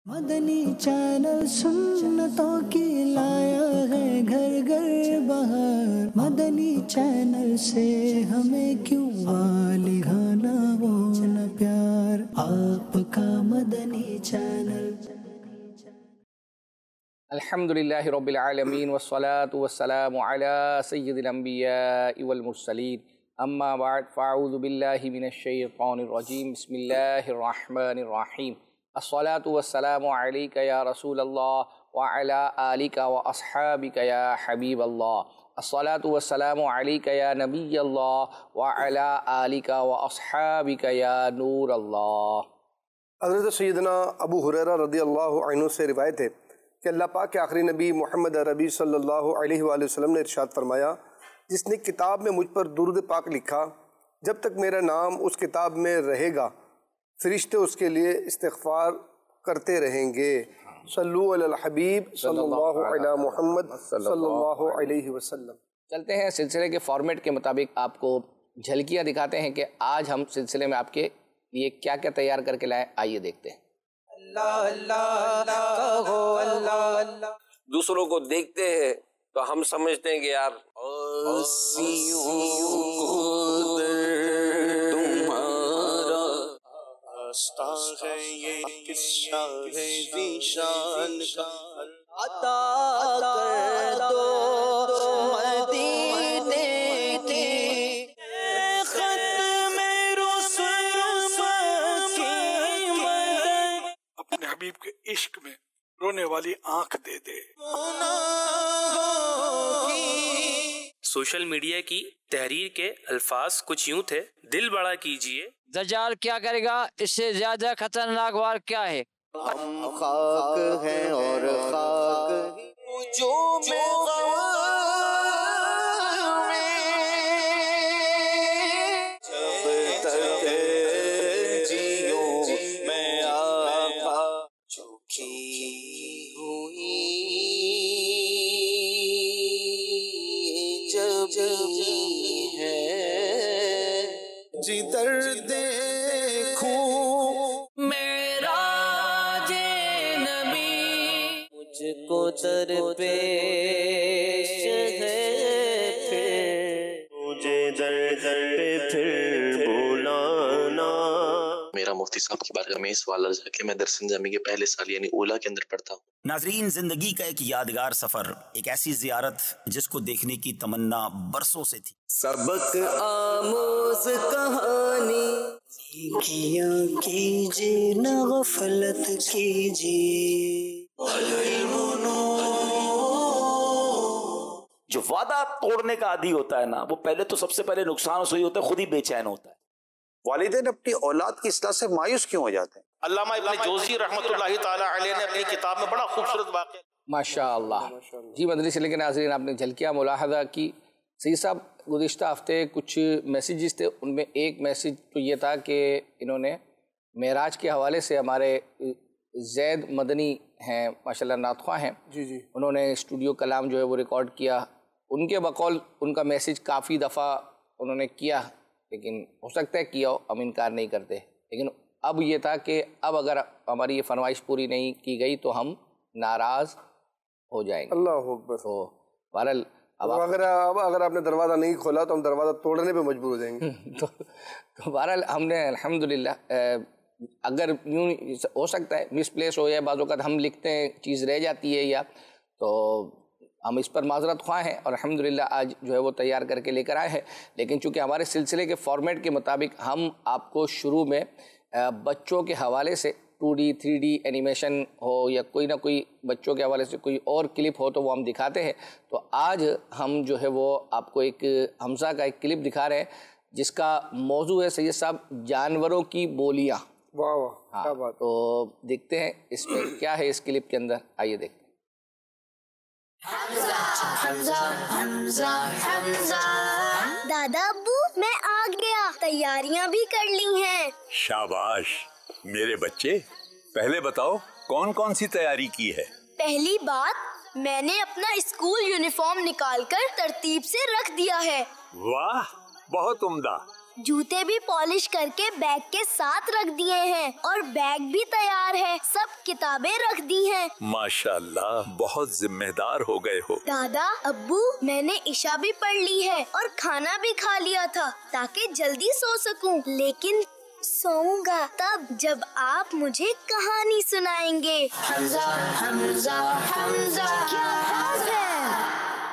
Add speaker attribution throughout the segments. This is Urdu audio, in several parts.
Speaker 1: مدنی چینل سنتوں کی لایا ہے گھر گھر بہار، مدنی چینل سے ہمیں کیوں والہانہ وہ نہ پیار، آپ کا مدنی چینل۔
Speaker 2: الحمدللہ رب العالمین والصلاة والسلام علی سید الانبیاء والمرسلین، اما بعد فاعوذ باللہ من الشیطان الرجیم، بسم اللہ الرحمن الرحیم۔ الصلاة والسلام علیک یا رسول اللہ وعلی آلک واصحابک یا حبیب اللہ، الصلاة والسلام علیک یا نبی اللہ وعلی آلک واصحابک یا نور اللہ۔
Speaker 3: حضرت سیدنا ابو ہریرہ رضی اللہ عنہ سے روایت ہے کہ اللہ پاک کے آخری نبی محمد عربی صلی اللہ علیہ وآلہ وسلم نے ارشاد فرمایا، جس نے کتاب میں مجھ پر درود پاک لکھا، جب تک میرا نام اس کتاب میں رہے گا فرشتے اس کے لیے استغفار کرتے رہیں گے۔ صلو علی الحبیب صلی اللہ علی محمد صلی اللہ علیہ وسلم۔
Speaker 2: چلتے ہیں سلسلے کے فارمیٹ کے مطابق، آپ کو جھلکیاں دکھاتے ہیں کہ آج ہم سلسلے میں آپ کے لیے کیا کیا تیار کر کے لائیں، آئیے دیکھتے ہیں۔
Speaker 4: دوسروں کو دیکھتے ہیں تو ہم سمجھتے ہیں کہ یار تمہارا
Speaker 5: آستہ ہے یہ قصہ ہے ذیشان کا، عطا کر دو مدینے کی ختم رسل کی مدد،
Speaker 6: اپنے حبیب کے عشق میں رونے والی آنکھ دے دے۔
Speaker 7: سوشل میڈیا کی تحریر کے الفاظ کچھ یوں تھے: دل بڑا کیجئے،
Speaker 8: دجال کیا کرے گا، اس سے زیادہ خطرناک وار کیا ہے؟
Speaker 5: ہم خاک ہیں اور خاک جو جب تک جیوں میں آقا چوکی ہوئی جدھر دیکھوں میرا جے نبی، مجھ کو در پیش ہے پھر مجھے در پہ پھر بلانا۔
Speaker 9: میرا مفتی صاحب کی بارگاہ میں سوال عرض ہے کہ میں درس انجامی کے پہلے سال یعنی اولا کے اندر پڑھتا ہوں۔
Speaker 10: ناظرین، زندگی کا ایک یادگار سفر، ایک ایسی زیارت جس کو دیکھنے کی تمنا برسوں سے تھی۔
Speaker 5: سبق آموز کہانی
Speaker 1: کیا کیجیے نہ غفلت کیجیے،
Speaker 10: جو وعدہ توڑنے کا عادی ہوتا ہے نا، وہ پہلے تو سب سے پہلے نقصان اس وہی ہوتا ہے، خود ہی بے چین ہوتا ہے۔
Speaker 11: والدین اپنی اولاد کی اصلاح سے مایوس کیوں ہو جاتے ہیں؟
Speaker 12: علامہ ابن جوزی رحمۃ اللہ تعالی علیہ نے اپنی کتاب میں بڑا خوبصورت واقعہ۔
Speaker 2: ماشاء اللہ جی، مدنی چینل کے ناظرین، آپ نے جھلکیاں ملاحظہ کی۔ سید صاحب، گزشتہ ہفتے کچھ میسیجز تھے، ان میں ایک میسیج تو یہ تھا کہ انہوں نے معراج کے حوالے سے، ہمارے زید مدنی ہیں ماشاءاللہ، نعت خواں ہیں، جی انہوں نے اسٹوڈیو کلام جو ہے وہ ریکارڈ کیا۔ ان کے بقول ان کا میسیج کافی دفعہ انہوں نے کیا، لیکن ہو سکتا ہے کیا ہو، ہم انکار نہیں کرتے، لیکن اب یہ تھا کہ اب اگر ہماری یہ فرمائش پوری نہیں کی گئی تو ہم ناراض ہو جائیں گے۔
Speaker 3: اللہ اکبر۔
Speaker 2: تو بہرحال
Speaker 3: اگر آپ نے دروازہ نہیں کھولا تو ہم دروازہ توڑنے پہ مجبور ہو جائیں گے۔
Speaker 2: تو بہرحال ہم نے الحمدللہ، اگر یوں ہو سکتا ہے مس پلیس ہو جائے، بعض اوقات ہم لکھتے ہیں چیز رہ جاتی ہے، یا تو ہم اس پر معذرت خواہ ہیں، اور الحمدللہ آج جو ہے وہ تیار کر کے لے کر آئے ہیں۔ لیکن چونکہ ہمارے سلسلے کے فارمیٹ کے مطابق ہم آپ کو شروع میں بچوں کے حوالے سے 2D 3D اینیمیشن ہو یا کوئی نہ کوئی بچوں کے حوالے سے کوئی اور کلپ ہو تو وہ ہم دکھاتے ہیں۔ تو آج ہم جو ہے وہ آپ کو ایک حمزہ کا ایک کلپ دکھا رہے ہیں جس کا موضوع ہے سید صاحب جانوروں کی بولیاں۔
Speaker 3: واہ واہ، کیا بات۔
Speaker 2: تو دیکھتے ہیں اس میں کیا ہے اس کلپ کے اندر، آئیے دیکھتے ہیں۔
Speaker 13: دادا ابو میں آ گیا، تیاریاں بھی کر لی ہیں۔
Speaker 14: شاباش میرے بچے، پہلے بتاؤ کون کون سی تیاری کی ہے؟
Speaker 13: پہلی بات، میں نے اپنا اسکول یونیفارم نکال کر ترتیب سے رکھ دیا ہے۔
Speaker 14: واہ، بہت عمدہ۔
Speaker 13: जूते भी पॉलिश करके बैग के साथ रख दिए हैं और बैग भी तैयार है, सब किताबें रख दी हैं।
Speaker 14: माशाअल्लाह, बहुत जिम्मेदार हो गए हो।
Speaker 13: दादा अब्बू, मैंने इशा भी पढ़ ली है और खाना भी खा लिया था ताकि जल्दी सो सकूं, लेकिन सोऊंगा तब जब आप मुझे कहानी सुनाएंगे। हमजा हमजा हमजा, क्या बात है?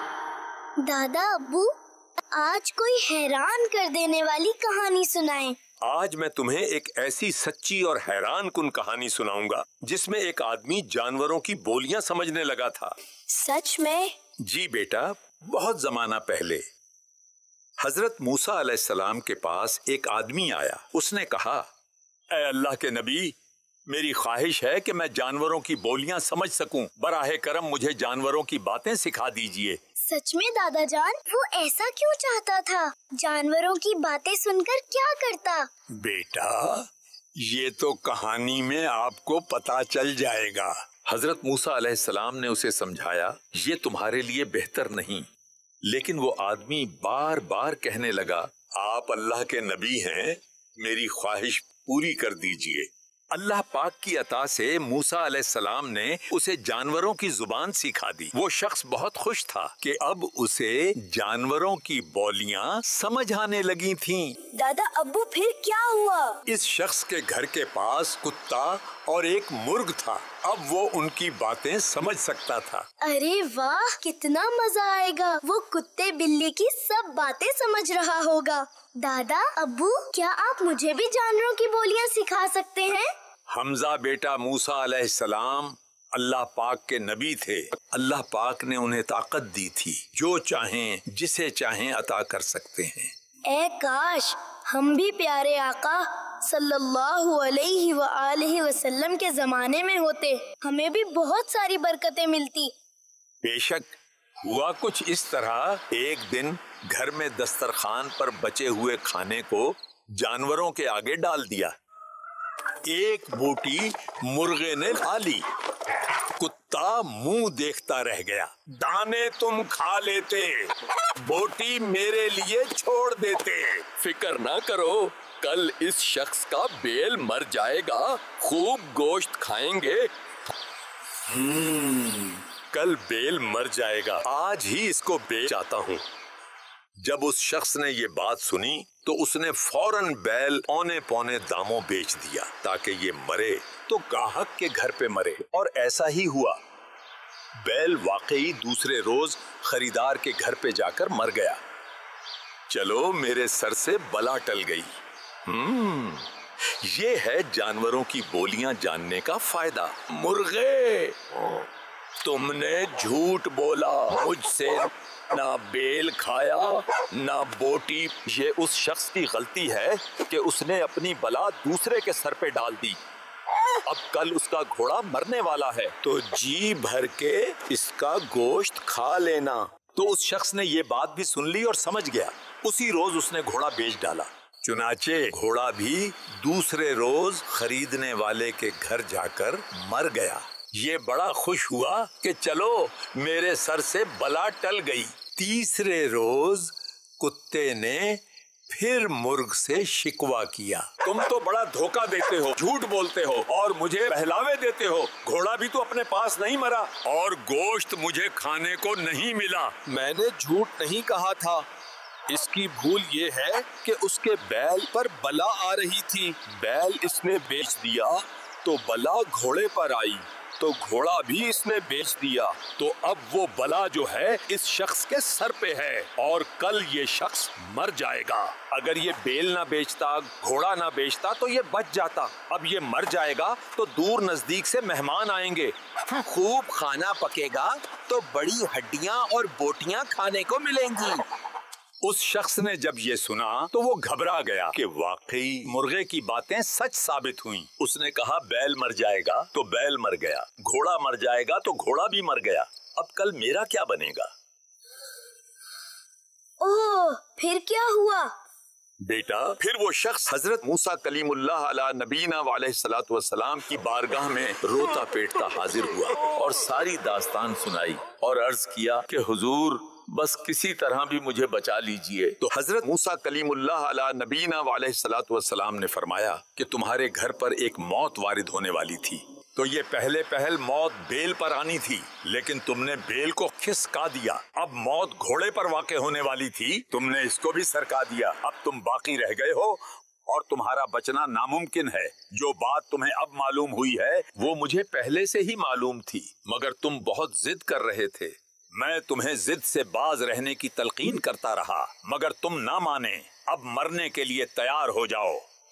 Speaker 13: दादा अब्बू, आज कोई हैरान कर देने वाली कहानी सुनाएं।
Speaker 14: आज मैं तुम्हें एक ऐसी सच्ची और हैरान कुन कहानी सुनाऊंगा जिसमें एक आदमी जानवरों की बोलियां समझने लगा था।
Speaker 13: सच में?
Speaker 14: जी बेटा, बहुत जमाना पहले हजरत मूसा अलैहिस्सलाम के पास एक आदमी आया। उसने कहा, ऐ अल्लाह के नबी, मेरी ख्वाहिश है कि मैं जानवरों की बोलियां समझ सकूं। बराहे करम मुझे जानवरों की बातें सिखा दीजिए।
Speaker 13: सच में दादा जान, वो ऐसा क्यों चाहता था? जानवरों की बातें सुनकर क्या करता?
Speaker 14: बेटा, ये तो कहानी में आपको पता चल जाएगा। हजरत मूसा अलैहिस्सलाम ने उसे समझाया, ये तुम्हारे लिए बेहतर नहीं। लेकिन वो आदमी बार बार कहने लगा, आप अल्लाह के नबी हैं, मेरी ख्वाहिश पूरी कर दीजिए। अल्लाह पाक की अता से मूसा अलैहिस्सलाम ने उसे जानवरों की जुबान सिखा दी। वो शख्स बहुत खुश था कि अब उसे जानवरों की बोलियां समझ आने लगी थीं।
Speaker 13: दादा अब्बू, फिर क्या हुआ?
Speaker 14: इस शख्स के घर के पास कुत्ता और एक मुर्ग था। अब वो उनकी बातें समझ सकता था।
Speaker 13: अरे वाह, कितना मजा आएगा। वो कुत्ते बिल्ली की सब बातें समझ रहा होगा। दादा अब्बू, क्या आप मुझे भी जानवरों की बोलियां सिखा सकते हैं?
Speaker 14: हमजा बेटा, मूसा अलैहिस्सलाम अल्लाह पाक के नबी थे। अल्लाह पाक ने उन्हें ताकत दी थी, जो चाहें जिसे चाहें अता कर सकते हैं।
Speaker 13: ए काश हम भी प्यारे आका सल्लल्लाहु अलैहि व आलिहि वसल्लम के जमाने में होते, हमें भी बहुत सारी बरकतें मिलती।
Speaker 14: बेशक हुआ कुछ इस तरह, एक दिन घर में दस्तरखान पर बचे हुए खाने को जानवरों के आगे डाल दिया। एक बोटी मुर्गे ने खा ली। कुत्ता मुंह देखता रह गया। दाने तुम खा लेते, बोटी मेरे लिए छोड़ देते।
Speaker 15: फिक्र ना करो, कल इस शख्स का बेल मर जाएगा, खूब गोश्त खाएंगे।
Speaker 14: कल बेल मर जाएगा, आज ही इसको बेच आता हूँ। जब उस शख्स ने ये बात सुनी तो उसने फौरन बैल औने पौने दामों बेच दिया ताकि ये मरे तो गाहक के घर पे मरे। और ऐसा ही हुआ। बैल वाकई दूसरे रोज खरीदार के घर पे जाकर मर गया। चलो, मेरे सर से बला टल गई। ये है जानवरों की बोलियां जानने का फायदा। मुर्गे, तुमने झूठ बोला, मुझसे ना बेल खाया ना बोटी। ये उस शख्स की गलती है कि उसने अपनी बला दूसरे के सर पे डाल दी। अब कल उसका घोड़ा मरने वाला है तो जी भर के इसका गोश्त खा लेना। तो उस शख्स ने ये बात भी सुन ली और समझ गया। उसी रोज उसने घोड़ा बेच डाला। चुनाचे घोड़ा भी दूसरे रोज खरीदने वाले के घर जाकर मर गया। ये बड़ा खुश हुआ कि चलो मेरे सर से बला टल गई। तीसरे रोज कुत्ते ने फिर मुर्ग से शिकवा किया, तुम तो बड़ा धोखा देते हो, झूठ बोलते हो और मुझे बहलावे देते हो। घोड़ा भी तो अपने पास नहीं मरा और गोश्त मुझे खाने को नहीं मिला।
Speaker 15: मैंने झूठ नहीं कहा था। इसकी भूल ये है कि उसके बैल पर बला आ रही थी। बैल इसने बेच दिया तो बला घोड़े पर आई, तो घोड़ा भी इसने बेच दिया। तो अब वो बला जो है इस शख्स के सर पे है और कल ये शख्स मर जाएगा। अगर ये बेल ना बेचता, घोड़ा ना बेचता तो ये बच जाता। अब ये मर जाएगा तो दूर नजदीक से मेहमान आएंगे, खूब खाना पकेगा तो बड़ी हड्डियां और बोटियां खाने को मिलेंगी।
Speaker 14: उस शख्स ने जब ये सुना तो वो घबरा गया कि वाकई मुर्गे की बातें सच साबित हुई। उसने कहा बैल मर जाएगा तो बैल मर गया, घोड़ा मर जाएगा तो घोड़ा भी मर गया। अब कल मेरा क्या बनेगा?
Speaker 13: ओह, फिर क्या हुआ?
Speaker 14: बेटा, फिर वो शख्स हजरत मूसा कलीमुल्लाह अला नबीना अलैहिस्सलातु वस्सलाम की बारगाह में रोता पेटता हाजिर हुआ और सारी दास्तान सुनाई और अर्ज किया कि हुजूर, बस किसी तरह भी मुझे बचा लीजिए। तो हजरत मूसा कलीम अल्लाह अला नबीना अलैहिस्सलातु वस्सलाम ने फरमाया कि तुम्हारे घर पर एक मौत वारिद होने वाली थी, तो ये पहले पहल मौत बेल पर आनी थी, लेकिन तुमने बेल को खिसका दिया। अब मौत घोड़े पर वाक़े होने वाली थी, तुमने इसको भी सरका दिया। अब तुम बाकी रह गए हो और तुम्हारा बचना नामुमकिन है। जो बात तुम्हें अब मालूम हुई है वो मुझे पहले से ही मालूम थी, मगर तुम बहुत जिद कर रहे थे। मैं तुम्हें जिद से बाज रहने की तलकीन करता रहा, मगर तुम ना माने। अब मरने के लिए तैयार हो जाओ।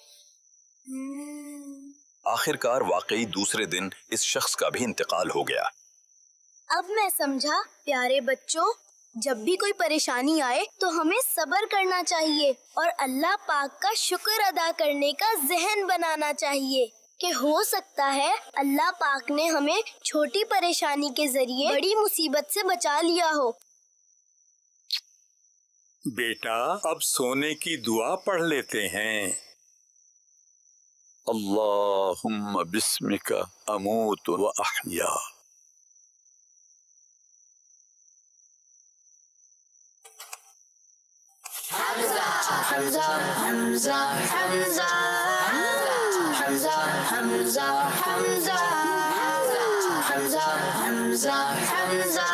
Speaker 14: आखिरकार वाकई दूसरे दिन इस शख्स का भी इंतकाल हो गया।
Speaker 13: अब मैं समझा। प्यारे बच्चों, जब भी कोई परेशानी आए तो हमें सब्र करना चाहिए और अल्लाह पाक का शुक्र अदा करने का ज़हन बनाना चाहिए कि हो सकता है अल्लाह पाक ने हमें छोटी परेशानी के जरिए बड़ी मुसीबत से बचा लिया हो।
Speaker 14: बेटा, अब सोने की दुआ पढ़ लेते हैं। अल्लाहुम्मा बिस्मिका अमूतु व अहया।
Speaker 5: Hamza, Hamza, Hamza, Hamza, Hamza, Hamza, Hamza, Hamza, Hamza, Hamza,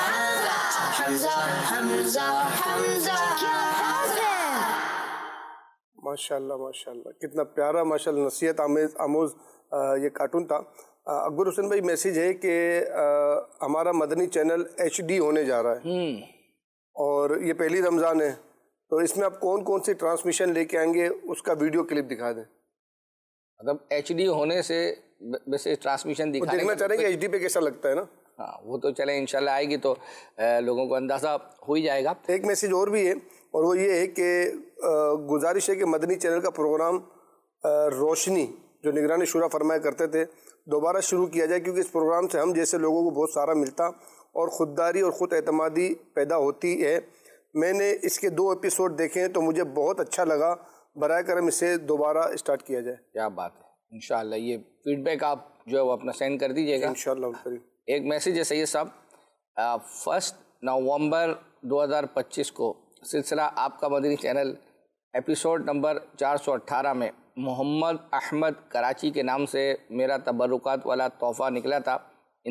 Speaker 5: Hamza, Hamza, Hamza, क्या बात है।
Speaker 3: माशाल्लाह माशाल्लाह, कितना प्यारा माशाल्लाह नसीहत आमोज ये कार्टून था। अकबर हुसैन भाई, मैसेज है कि हमारा मदनी चैनल HD होने जा रहा है और ये पहली रमज़ान है, तो इसमें आप कौन कौन सी ट्रांसमिशन लेके आएंगे उसका वीडियो क्लिप दिखा दें।
Speaker 2: मतलब HD होने से वैसे ट्रांसमिशन
Speaker 3: देखना चाह रहे हैं कि HD पे कैसा लगता है ना।
Speaker 2: हाँ, वो तो चले इंशाल्लाह आएगी तो लोगों को अंदाज़ा हो ही जाएगा।
Speaker 3: एक मैसेज और भी है और वो ये है कि गुजारिश है कि मदनी चैनल का प्रोग्राम रोशनी जो निगरानी शुरा फरमाया करते थे दोबारा शुरू किया जाए, क्योंकि इस प्रोग्राम से हम जैसे लोगों को बहुत सारा मिलता और ख़ुददारी और ख़ुद एतमादी पैदा होती है। मैंने इसके 2 एपिसोड देखे हैं तो मुझे बहुत अच्छा लगा। बराए करम इसे दोबारा स्टार्ट किया जाए।
Speaker 2: क्या बात है, इंशाल्लाह ये फीडबैक आप जो है वो अपना सेंड कर दीजिएगा
Speaker 3: इंशाल्लाह।
Speaker 2: एक मैसेज है सैयद साहब, 1 नवंबर 2025 को सिलसिला आपका मदनी चैनल एपिसोड नंबर 418 में मोहम्मद अहमद कराची के नाम से मेरा तबरुकात वाला तोहफ़ा निकला था।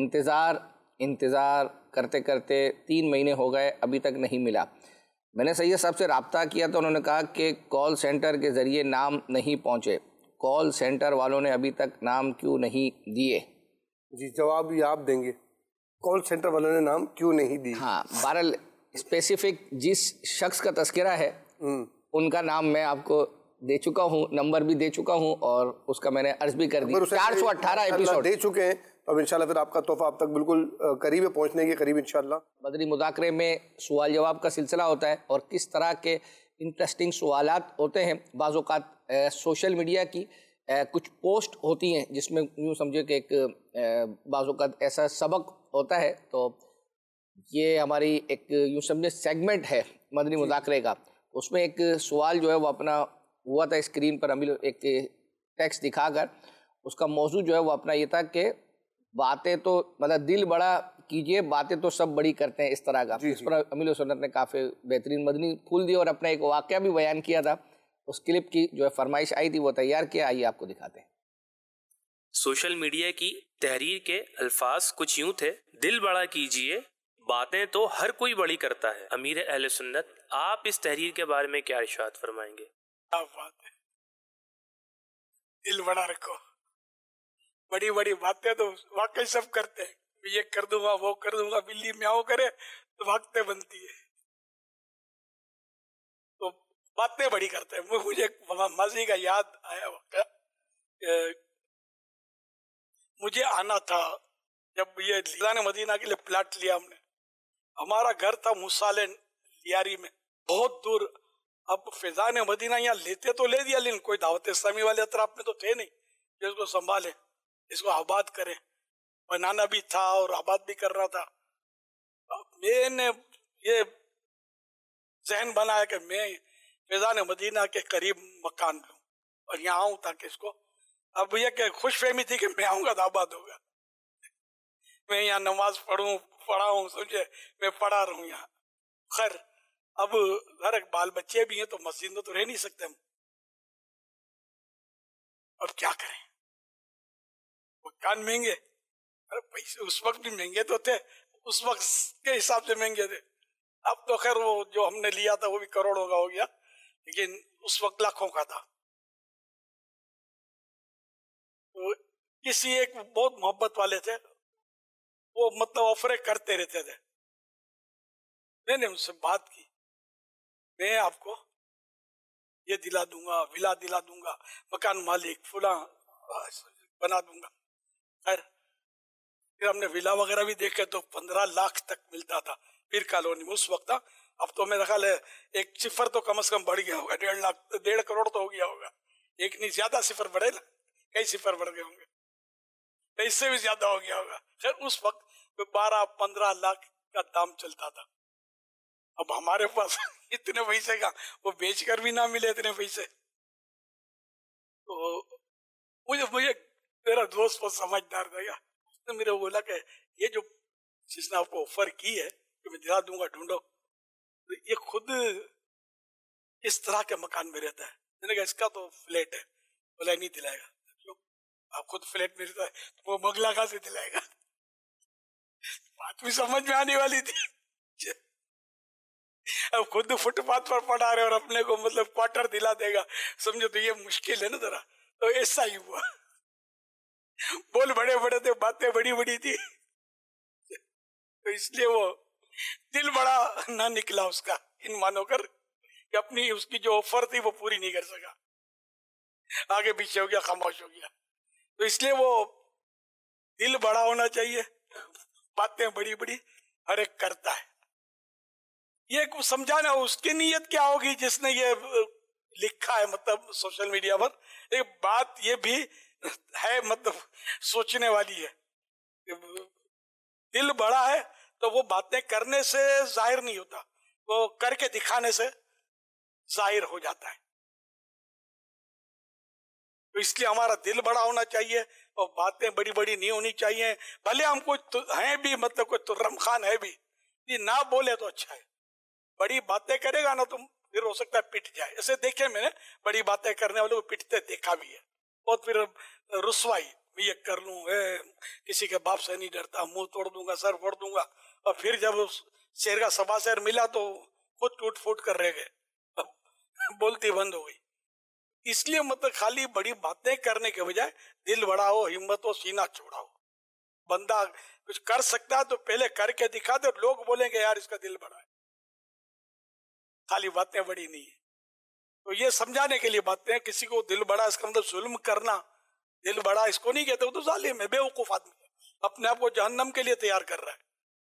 Speaker 2: इंतज़ार करते करते 3 महीने हो गए, अभी तक नहीं मिला। मैंने सैयद साहब से रब्ता किया तो उन्होंने कहा कि कॉल सेंटर के ज़रिए नाम नहीं पहुँचे। कॉल सेंटर वालों ने अभी तक नाम क्यों नहीं दिए?
Speaker 3: जी, जवाब ये आप देंगे। कॉल सेंटर वालों ने नाम क्यों नहीं दी?
Speaker 2: हाँ, बहरहाल स्पेसिफिक जिस शख्स का तस्करा है उनका नाम मैं आपको दे चुका हूँ, नंबर भी दे चुका हूँ और उसका मैंने अर्ज भी कर दी। 418 एपिसोड
Speaker 3: दे चुके हैं, अब इंशाल्लाह फिर आपका तोहफा आप तक बिल्कुल करीब है, पहुँचने के करीब इंशाल्लाह।
Speaker 2: मदनी मुज़ाकरे में सवाल जवाब का सिलसिला होता है और किस तरह के इंटरेस्टिंग सवालात होते हैं। बाज़ औक़ात सोशल मीडिया की कुछ पोस्ट होती हैं जिसमें यूँ समझे कि एक बाज़ औक़ात ऐसा सबक होता है, तो ये हमारी एक यूँ समझे सेगमेंट है मदनी मुज़ाकरे का। उसमें एक सवाल जो है वो अपना हुआ था स्क्रीन पर, अमीर एक टेक्स्ट दिखाकर उसका मौजू जो है वो अपना ये था कि बातें तो मतलब दिल बड़ा कीजिए, बातें तो सब बड़ी करते हैं, इस तरह का। इस पर अमीर सुन्नत ने काफ़ी बेहतरीन मदनी फूल दिया और अपना एक वाक़या भी बयान किया था। उस क्लिप की जो है फरमाइश आई थी वो तैयार किया, आइए आपको दिखाते हैं।
Speaker 7: सोशल मीडिया की तहरीर के अल्फाज कुछ यूं थे, दिल बड़ा कीजिए, बातें तो हर कोई बड़ी करता है। अमीर अहले सुन्नत, आप इस तहरीर के बारे में क्या इरशाद फरमाएंगे?
Speaker 6: क्या बात है, दिल बड़ा रखो। बड़ी बड़ी बातें तो वाकई सब करते हैं, ये कर दूंगा वो कर दूंगा, बिल्ली म्याऊं करे तो बातें बनती है, तो बातें बड़ी करते हैं। मुझे माजी का याद आया वाक़या, मुझे आना था जब ये फैज़ान मदीना के लिए प्लाट लिया हमने। हमारा घर था मुसाले लियारी में, बहुत दूर। अब फैज़ान मदीना यहाँ लेते तो ले दिया, लेकिन कोई दावत इस्लामी वाले अतराफ में तो थे नहीं जो इसको संभाले, इसको आबाद करे। बनाना भी था और आबाद भी कर रहा था। मैंने ये जहन बनाया कि मैं फैज़ान मदीना के करीब मकान लूं और यहाँ आऊं ताकि इसको, अब ये कि खुशफहमी थी कि मैं आऊंगा तो आबाद होगा। मैं यहाँ नमाज पढ़ाऊं समझे, मैं पढ़ा रहा हूँ यहाँ। خیر اب گھر بال بچے بھی ہیں تو مسجد میں تو رہ نہیں سکتے ہم، اب کیا کریں؟ مکان مہنگے، ارے پیسے اس وقت بھی مہنگے تو تھے، اس وقت کے حساب سے مہنگے تھے، اب تو خیر وہ جو ہم نے لیا تھا وہ بھی کروڑوں کا ہو گیا، لیکن اس وقت لاکھوں کا تھا۔ تو کسی ایک بہت محبت والے تھے، وہ مطلب آفریں کرتے رہتے تھے، میں نے ان سے بات کی، میں آپ کو یہ دلا دوں گا، ولا دلا دوں گا، مکان مالک فلاں بنا دوں گا۔ خیر پھر ہم نے ولا وغیرہ بھی دیکھے تو 15 لاکھ تک ملتا تھا پھر کالونی میں اس وقت، اب تو میرا خیال ہے ایک صفر تو کم از کم بڑھ گیا ہوگا، 1.5 لاکھ 1.5 کروڑ تو ہو گیا ہوگا، ایک نہیں زیادہ صفر بڑھے نا، کئی صفر بڑھ گئے ہوں گے، اس سے بھی زیادہ ہو گیا ہوگا۔ خیر اس وقت 12-15 لاکھ کا دام چلتا تھا، اب ہمارے پاس اتنے پیسے کا وہ بیچ کر بھی نہ ملے اتنے پیسے، تو مجھے میرا دوست وہ سمجھدار تھا، اس نے میرے بولا کہ یہ جو جس نے آپ کو آفر کی ہے کہ میں دلا دوں گا ڈھونڈو، یہ خود اس طرح کے مکان میں رہتا ہے، میں نے کہا اس کا تو فلیٹ ہے، بولا نہیں دلائے گا، آپ خود فلیٹ میں رہتا ہے تو وہ بنگلہ کہاں سے دلائے گا؟ بات بھی سمجھ میں آنے والی تھی، اب خود فٹ پاتھ پر پڑا رہے اور اپنے کو مطلب کوارٹر دلا دے گا، سمجھو تو یہ مشکل ہے نا ذرا، تو ایسا ہی ہوا، بول بڑے بڑے تھے، باتیں بڑی بڑی تھی، تو اس لیے وہ دل بڑا نہ نکلا اس کا، ان مانو کر کہ اپنی اس کی جو آفر تھی وہ پوری نہیں کر سکا، آگے پیچھے ہو گیا، خاموش ہو گیا، تو اس لیے وہ دل بڑا ہونا چاہیے، باتیں بڑی بڑی ہر ایک کرتا ہے، یہ سمجھانا اس کی نیت کیا ہوگی جس نے یہ لکھا ہے مطلب سوشل میڈیا پر، ایک بات یہ بھی ہے مطلب سوچنے والی ہے، دل بڑا ہے تو وہ باتیں کرنے سے ظاہر نہیں ہوتا، وہ کر کے دکھانے سے ظاہر ہو جاتا ہے، تو اس لیے ہمارا دل بڑا ہونا چاہیے اور باتیں بڑی بڑی نہیں ہونی چاہیے، بھلے ہم کوئی ہیں بھی مطلب کوئی ترم خان ہے بھی، یہ نہ بولے تو اچھا ہے، بڑی باتیں کرے گا نا تو پھر ہو سکتا ہے پٹ جائے، ایسے دیکھے میں نے بڑی باتیں کرنے والے کو پٹتے دیکھا بھی ہے، اور پھر رسوائی یہ کر لوں، کسی کے باپ سے نہیں ڈرتا، منہ توڑ دوں گا، سر پھوڑ دوں گا، اور پھر جب شیر کا سبا شیر ملا تو خود ٹوٹ پھوٹ کر رہ گئے، بولتی بند ہو گئی، اس لیے مطلب خالی بڑی باتیں کرنے کے بجائے دل بڑا ہو، ہمت ہو، سینہ چوڑا ہو، بندہ کچھ کر سکتا ہے تو پہلے کر کے دکھا دے، لوگ بولیں گے یار اس کا دل بڑا ہے، خالی باتیں بڑی نہیں ہے، تو یہ سمجھانے کے لیے باتیں ہیں، کسی کو دل بڑا اس کا مطلب ظلم کرنا، دل بڑا اس کو نہیں کہتے، وہ تو ظالم ہے، بے وقوف آدمی ہے، اپنے آپ کو جہنم کے لیے تیار کر رہا ہے،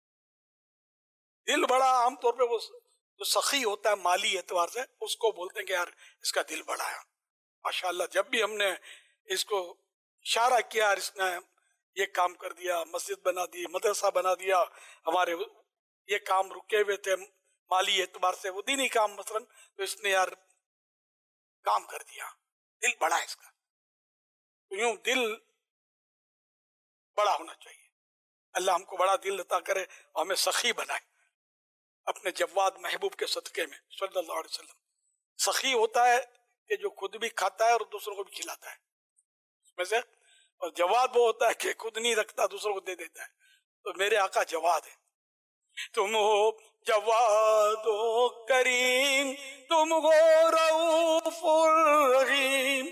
Speaker 6: دل بڑا عام طور پہ وہ جو سخی ہوتا ہے مالی اعتبار سے اس کو بولتے ہیں کہ یار اس کا دل بڑا ہے، ماشاءاللہ جب بھی ہم نے اس کو اشارہ کیا اس نے یہ کام کر دیا، مسجد بنا دی، مدرسہ بنا دیا، ہمارے یہ کام رکے ہوئے تھے مالی اعتبار سے، وہ دینی کام مثلا، تو اس نے یار کام کر دیا، دل بڑا ہے اس کا، یوں دل بڑا ہونا چاہیے، اللہ ہم کو بڑا دل عطا کرے اور ہمیں سخی بنائے اپنے جواد محبوب کے صدقے میں صلی اللہ علیہ وسلم۔ سخی ہوتا ہے کہ جو خود بھی کھاتا ہے اور دوسروں کو بھی کھلاتا ہے اس میں سے، اور جواد وہ ہوتا ہے کہ خود نہیں رکھتا دوسروں کو دے دیتا ہے، تو میرے آقا جواد ہے، تم ہو جواد و کریم، تم ہو رؤوف الرحیم،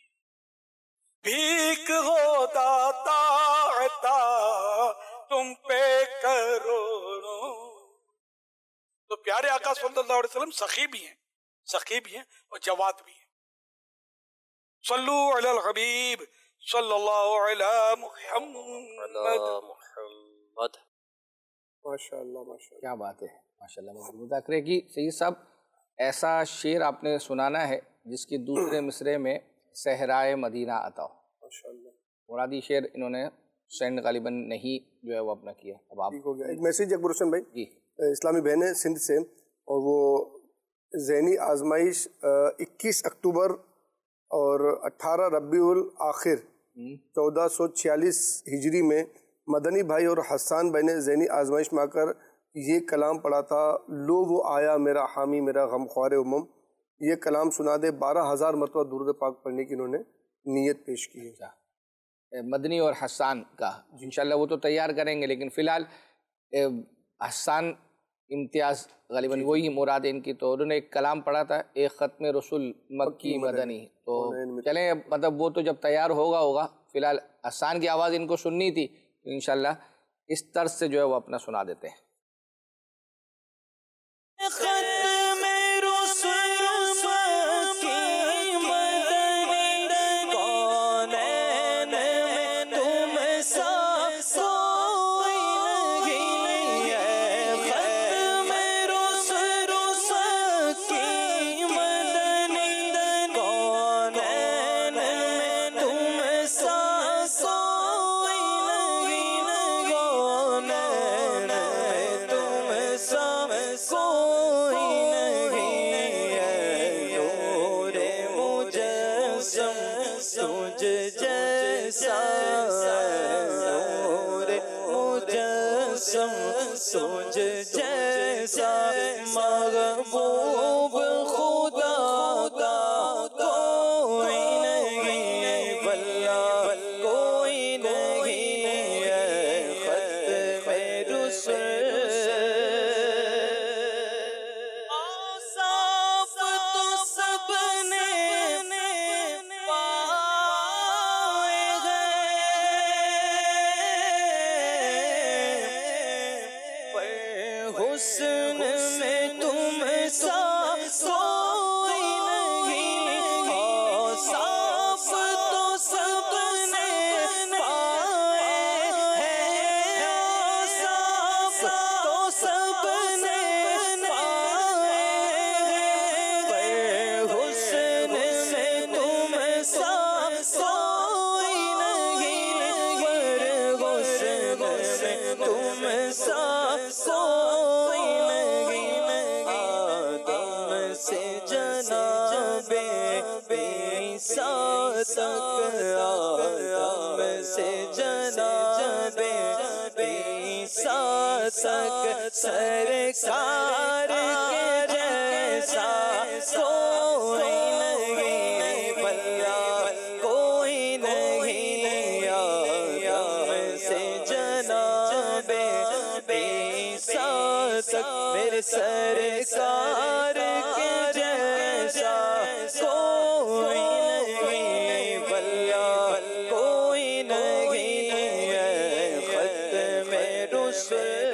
Speaker 6: بھیک ہو داتا عطا تم پہ کروڑوں، تو پیارے آقا صلی اللہ علیہ وسلم سخی بھی ہیں اور جواد بھی ہیں۔ صلو علی الحبیب صلی اللہ علی محمد۔
Speaker 3: ماشاءاللہ
Speaker 2: کیا بات ہے، ماشاءاللہ۔ محمود اکرے کی سید صاحب ایسا شعر آپ نے سنانا ہے جس کی دوسرے مصرے میں صحرائے مدینہ آتا ہو،
Speaker 3: ماشاءاللہ۔
Speaker 2: مرادی شعر انہوں نے سینڈ غالباً نہیں جو ہے وہ اپنا کیا، اب آپ
Speaker 3: ایک میسیج اکبر حسین بھائی
Speaker 2: جی
Speaker 3: اسلامی بہنیں سندھ سے، اور وہ ذہنی آزمائش 21 اکتوبر اور 18 ربیع الآخر 1446 ہجری میں مدنی بھائی اور حسان بھائی نے ذہنی آزمائش میں آ کر یہ کلام پڑھا تھا، لو وہ آیا میرا حامی میرا غم خوار امم، یہ کلام سنا دے، 12,000 مرتبہ درود پاک پڑھنے کی انہوں نے نیت پیش کی ہے۔
Speaker 2: مدنی اور حسان کا انشاءاللہ وہ تو تیار کریں گے، لیکن فی الحال حسان امتیاز غالباً وہی مراد ان کی، تو انہوں نے ایک کلام پڑھا تھا، ایک ختم رسول مکی مدنی، تو چلیں مطلب وہ تو جب تیار ہوگا فی الحال حسان کی آواز ان کو سننی تھی، انشاءاللہ اس طرز سے جو ہے وہ اپنا سنا دیتے ہیں۔
Speaker 1: سوج جیسا محبوب خدا کا کوئی نہیں، واللہ کوئی نہیں ہے ختم رسل۔ صاف تو سب نے پائے گئے، حسن میں تم سا کوئی نہیں، صاف تو سب نے پائے ہیں، صاف تو سب نے پائے ہیں، حسن میں تم سا کوئی نہیں، حسن میں تم سا کوئی نہیں، آدم سے جناب عیسیٰ تک، آدم سے جناب عیسیٰ تک، سرکار کے جیسا کوئی نہیں، واللہ کوئی نہیں، آدم سے جناب عیسیٰ تک، میرے سرکار کے جیسا کوئی نہیں، واللہ کوئی نہیں ہے ختم رسل۔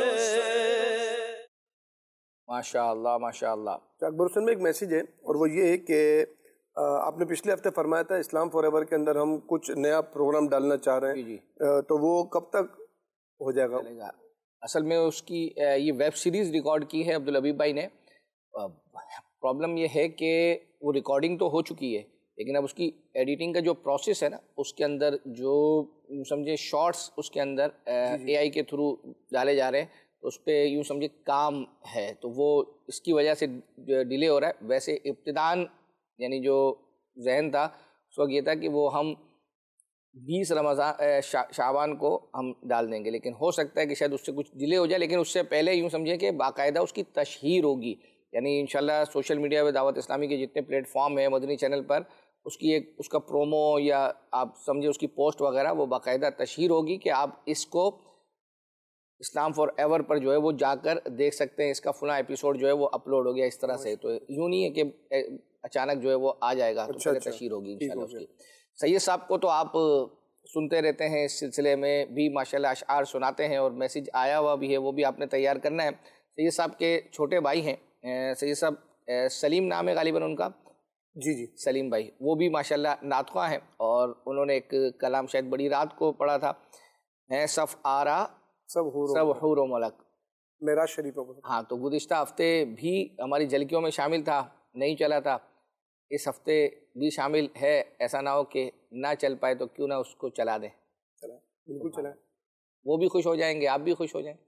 Speaker 2: ماشاءاللہ ماشاءاللہ۔
Speaker 3: اکبر حسین میں ایک میسیج ہے، اور وہ یہ ہے کہ آپ نے پچھلے ہفتے فرمایا تھا اسلام فار ایور کے اندر ہم کچھ نیا پروگرام ڈالنا چاہ رہے ہیں، تو وہ کب تک ہو جائے گا؟
Speaker 2: اصل میں اس کی یہ ویب سیریز ریکارڈ کی ہے عبدالحبیب بھائی نے۔ پرابلم یہ ہے کہ وہ ریکارڈنگ تو ہو چکی ہے، لیکن اب اس کی ایڈیٹنگ کا جو پروسیس ہے نا، اس کے اندر جو سمجھے شارٹس اس کے اندر اے آئی کے تھرو ڈالے جا رہے ہیں، تو اس پہ یوں سمجھے کام ہے، تو وہ اس کی وجہ سے ڈیلے ہو رہا ہے۔ ویسے ابتداً یعنی جو ذہن تھا اس وقت یہ تھا کہ وہ ہم 20 رمضان شعبان کو ہم ڈال دیں گے، لیکن ہو سکتا ہے کہ شاید اس سے کچھ ڈیلے ہو جائے، لیکن اس سے پہلے یوں سمجھیں کہ باقاعدہ اس کی تشہیر ہوگی، یعنی انشاءاللہ سوشل میڈیا پہ دعوت اسلامی کے جتنے پلیٹ فارم ہیں مدنی چینل پر، اس کی ایک اس کا پرومو یا آپ سمجھے اس کی پوسٹ وغیرہ وہ باقاعدہ تشہیر ہوگی کہ آپ اس کو اسلام فار ایور پر جو ہے وہ جا کر دیکھ سکتے ہیں، اس کا فلاں ایپیسوڈ جو ہے وہ اپلوڈ ہو گیا اس طرح سے۔ تو یوں نہیں ہے کہ اچانک جو ہے وہ آ جائے گا، تو پہلے تشہیر ہوگی انشاءاللہ اس کی۔ سید صاحب کو تو آپ سنتے رہتے ہیں، اس سلسلے میں بھی ماشاءاللہ اشعار سناتے ہیں، اور میسیج آیا ہوا بھی ہے، وہ بھی آپ نے تیار کرنا ہے۔ سید صاحب کے چھوٹے بھائی ہیں، سید صاحب سلیم نام ہے غالباً ان کا،
Speaker 3: جی
Speaker 2: سلیم بھائی، وہ بھی ماشاءاللہ نعت خواں ہیں، اور انہوں نے ایک کلام شاید بڑی رات کو پڑھا تھا، صف آرا سب حور و ملک،
Speaker 3: معراج شریف۔
Speaker 2: ہاں، تو گزشتہ ہفتے بھی ہماری جھلکیوں میں شامل تھا، نہیں چلا تھا، اس ہفتے بھی شامل ہے، ایسا نہ ہو کہ نہ چل پائے تو کیوں نہ اس کو چلا دیں۔
Speaker 3: بالکل چلائیں،
Speaker 2: وہ بھی خوش ہو جائیں گے، آپ بھی خوش ہو جائیں۔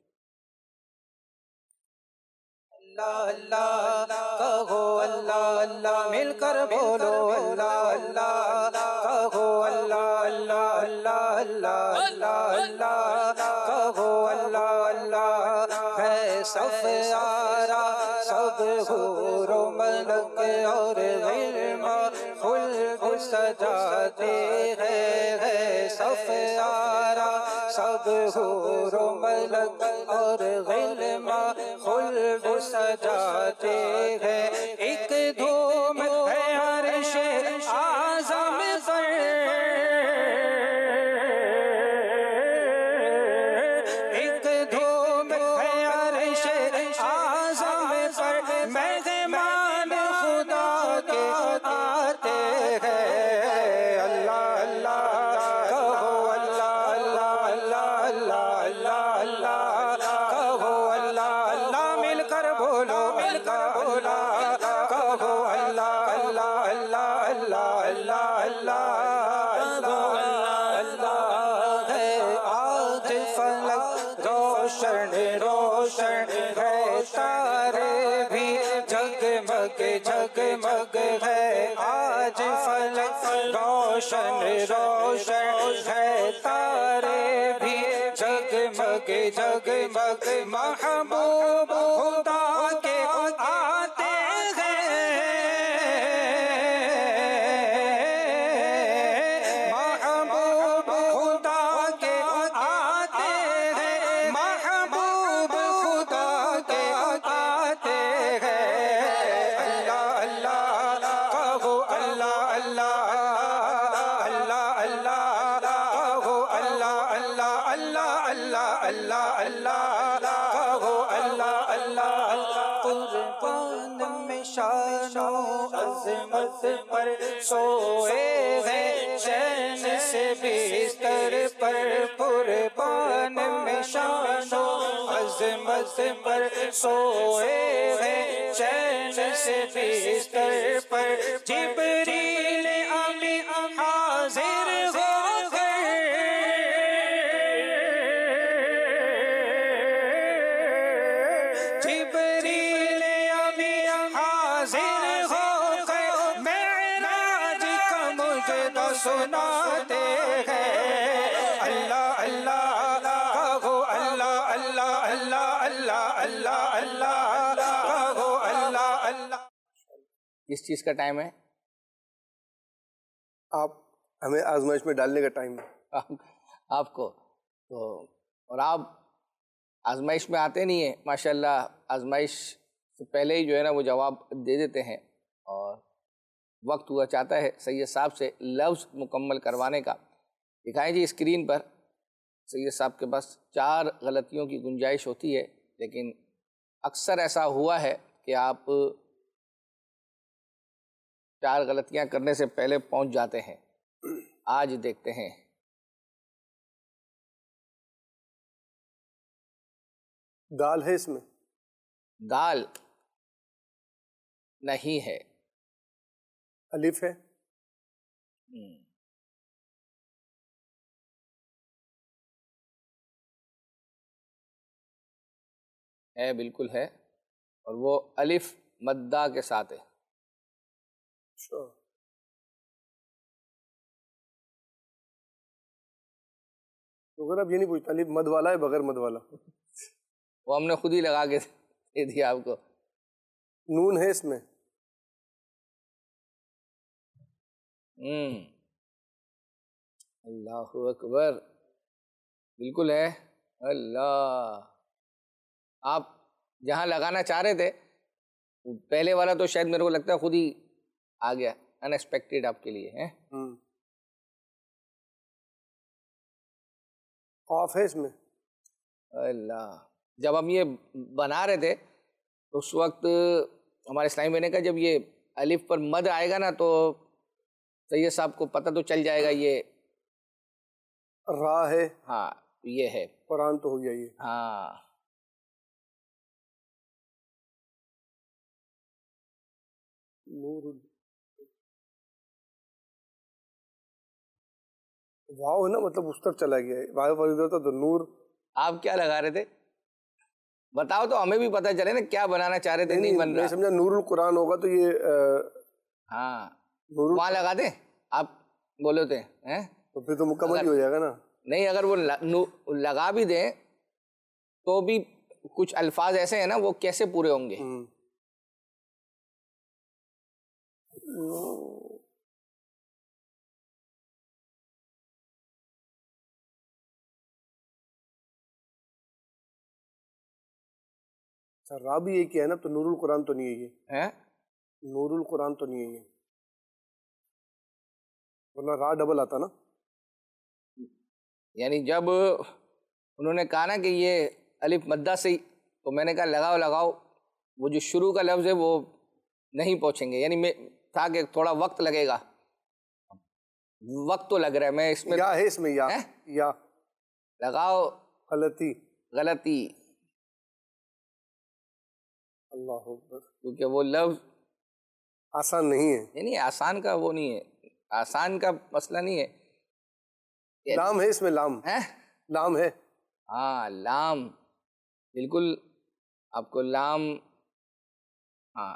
Speaker 1: اللہ اللہ کہو، اللہ اللہ مل کر بولو، اللہ اللہ کہو، اللہ اللہ اللہ اللہ اللہ اللہ کہو، اللہ اللہ ہے सफयारा सब हूर व मलक और गिरमा खुल्द सजाते हैं सफयारा सब हूर व मलक और गिरमा खुल्द सजाते हैं एक धूम है अर्श आज़म पर एक धूम है अर्श आज़म पर मेहमान खुदा के आते हैं अल्लाह अल्लाह कहो अल्लाह अल्लाह अल्लाह अल्लाह अल्लाह अल्लाह कहो अल्लाह अल्लाह मिलकर बोलो मिलकर बोलो कहो अल्लाह अल्लाह अल्लाह अल्लाह अल्लाह अल्लाह अल्लाह है आज फलक रोशन रोशन है तारे भी जगमग जगमग है आज फलक रोशन रोशन है तारे भी जगमग जगमग महबूब खुदा के आते महबूब खुदा के आते हैं महबूब खुदा के आते हैं अल्लाह अल्लाह कहो अल्लाह अल्लाह अल्लाह अल्लाह कहो अल्लाह अल्लाह अल्लाह अल्लाह अल्लाह अल्लाह कहो अल्लाह अल्लाह कुर्बान में शानो अज़मत पर सोए हैं चैन से बिस्तर पर कुर्बान में शानो अज़मत पर सोए हैं चैन से बिस्तर पर जिब्रील अमीन हाजिर हो गए जिब्रील अमीन हाजिर हो गए मेराज का मुझे सुनाते हैं अल्लाह अल्लाह कहो अल्लाह अल्लाह अल्लाह अल्लाह अल्लाह अल्लाह कहो अल्लाह अल्लाह।
Speaker 2: किस चीज़ का टाइम है?
Speaker 3: आप हमें आजमाइश में डालने का टाइम है
Speaker 2: आपको तो, और आप आजमाइश में आते नहीं हैं माशाल्लाह, आजमाइश से पहले ही जो है ना वो जवाब दे देते हैं और वक्त हुआ चाहता है सैयद साहब से लफ्ज़ मुकम्मल करवाने का। दिखाएं जी स्क्रीन पर, सैयद साहब के पास 4 गलतियों की गुंजाइश होती है, लेकिन अक्सर ऐसा हुआ है कि आप 4 गलतियां करने से पहले पहुंच जाते हैं। आज देखते हैं।
Speaker 3: दाल है इसमें?
Speaker 2: दाल नहीं है।
Speaker 3: अलिफ है?
Speaker 2: है, बिल्कुल है, और वो अलिफ मद्दा के साथ है।
Speaker 3: तो अगर आप ये नहीं पूछते अलिफ मद वाला है बगैर मद वाला?
Speaker 2: वो हमने खुद ही लगा के दे दिया आपको।
Speaker 3: नून है इसमें?
Speaker 2: अल्लाहु अकबर, बिल्कुल है। अल्लाह, आप जहाँ लगाना चाह रहे थे पहले वाला तो शायद मेरे को लगता है खुद ही आ गया, अनएक्सपेक्टेड आपके लिए है।
Speaker 3: ऑफ है इसमें?
Speaker 2: अल्लाह, जब हम ये बना रहे थे तो उस वक्त हमारे इस्लामी बहने का जब ये अलिफ पर मद आएगा ना तो सैयद साहब को पता तो चल जाएगा ये
Speaker 3: रा है।
Speaker 2: हाँ ये है,
Speaker 3: कुरान तो हो गया ये।
Speaker 2: हाँ
Speaker 3: नूर, वाव है ना, मतलब उस तरफ चला गया है। वाव पर इधर था तो नूर।
Speaker 2: आप क्या लगा रहे थे बताओ तो हमें भी पता चले ना क्या बनाना चाह रहे थे। नहीं बन रहा।
Speaker 3: मैं समझा नूरुल कुरान होगा तो ये
Speaker 2: हाँ वहाँ लगा दे आप बोले थे हैं,
Speaker 3: तो फिर तो मुकम्मल ही हो जाएगा ना।
Speaker 2: नहीं, अगर वो लगा भी दें तो भी کچھ الفاظ ایسے ہیں نا وہ کیسے پورے ہوں گے؟
Speaker 3: را بھی ایک ہی ہے نا، تو نور القرآن تو نہیں ہے یہ، نور القرآن تو نہیں ہے یہ، ورنہ را ڈبل آتا نا.
Speaker 2: یعنی جب انہوں نے کہا نا کہ یہ الف مدہ سے، تو میں نے کہا لگاؤ، وہ جو شروع کا لفظ ہے وہ نہیں پہنچیں گے، یعنی میں تھا کہ تھوڑا وقت لگے گا، وقت تو لگ رہا ہے. میں اس میں
Speaker 3: یا ہے، اس میں یا
Speaker 2: لگاؤ،
Speaker 3: غلطی اللہ اکبر،
Speaker 2: کیونکہ وہ لفظ
Speaker 3: آسان نہیں ہے.
Speaker 2: یعنی آسان کا وہ نہیں ہے، آسان کا مسئلہ نہیں ہے.
Speaker 3: لام ہے اس میں، لام ہے.
Speaker 2: ہاں لام، بالکل آپ کو لام، ہاں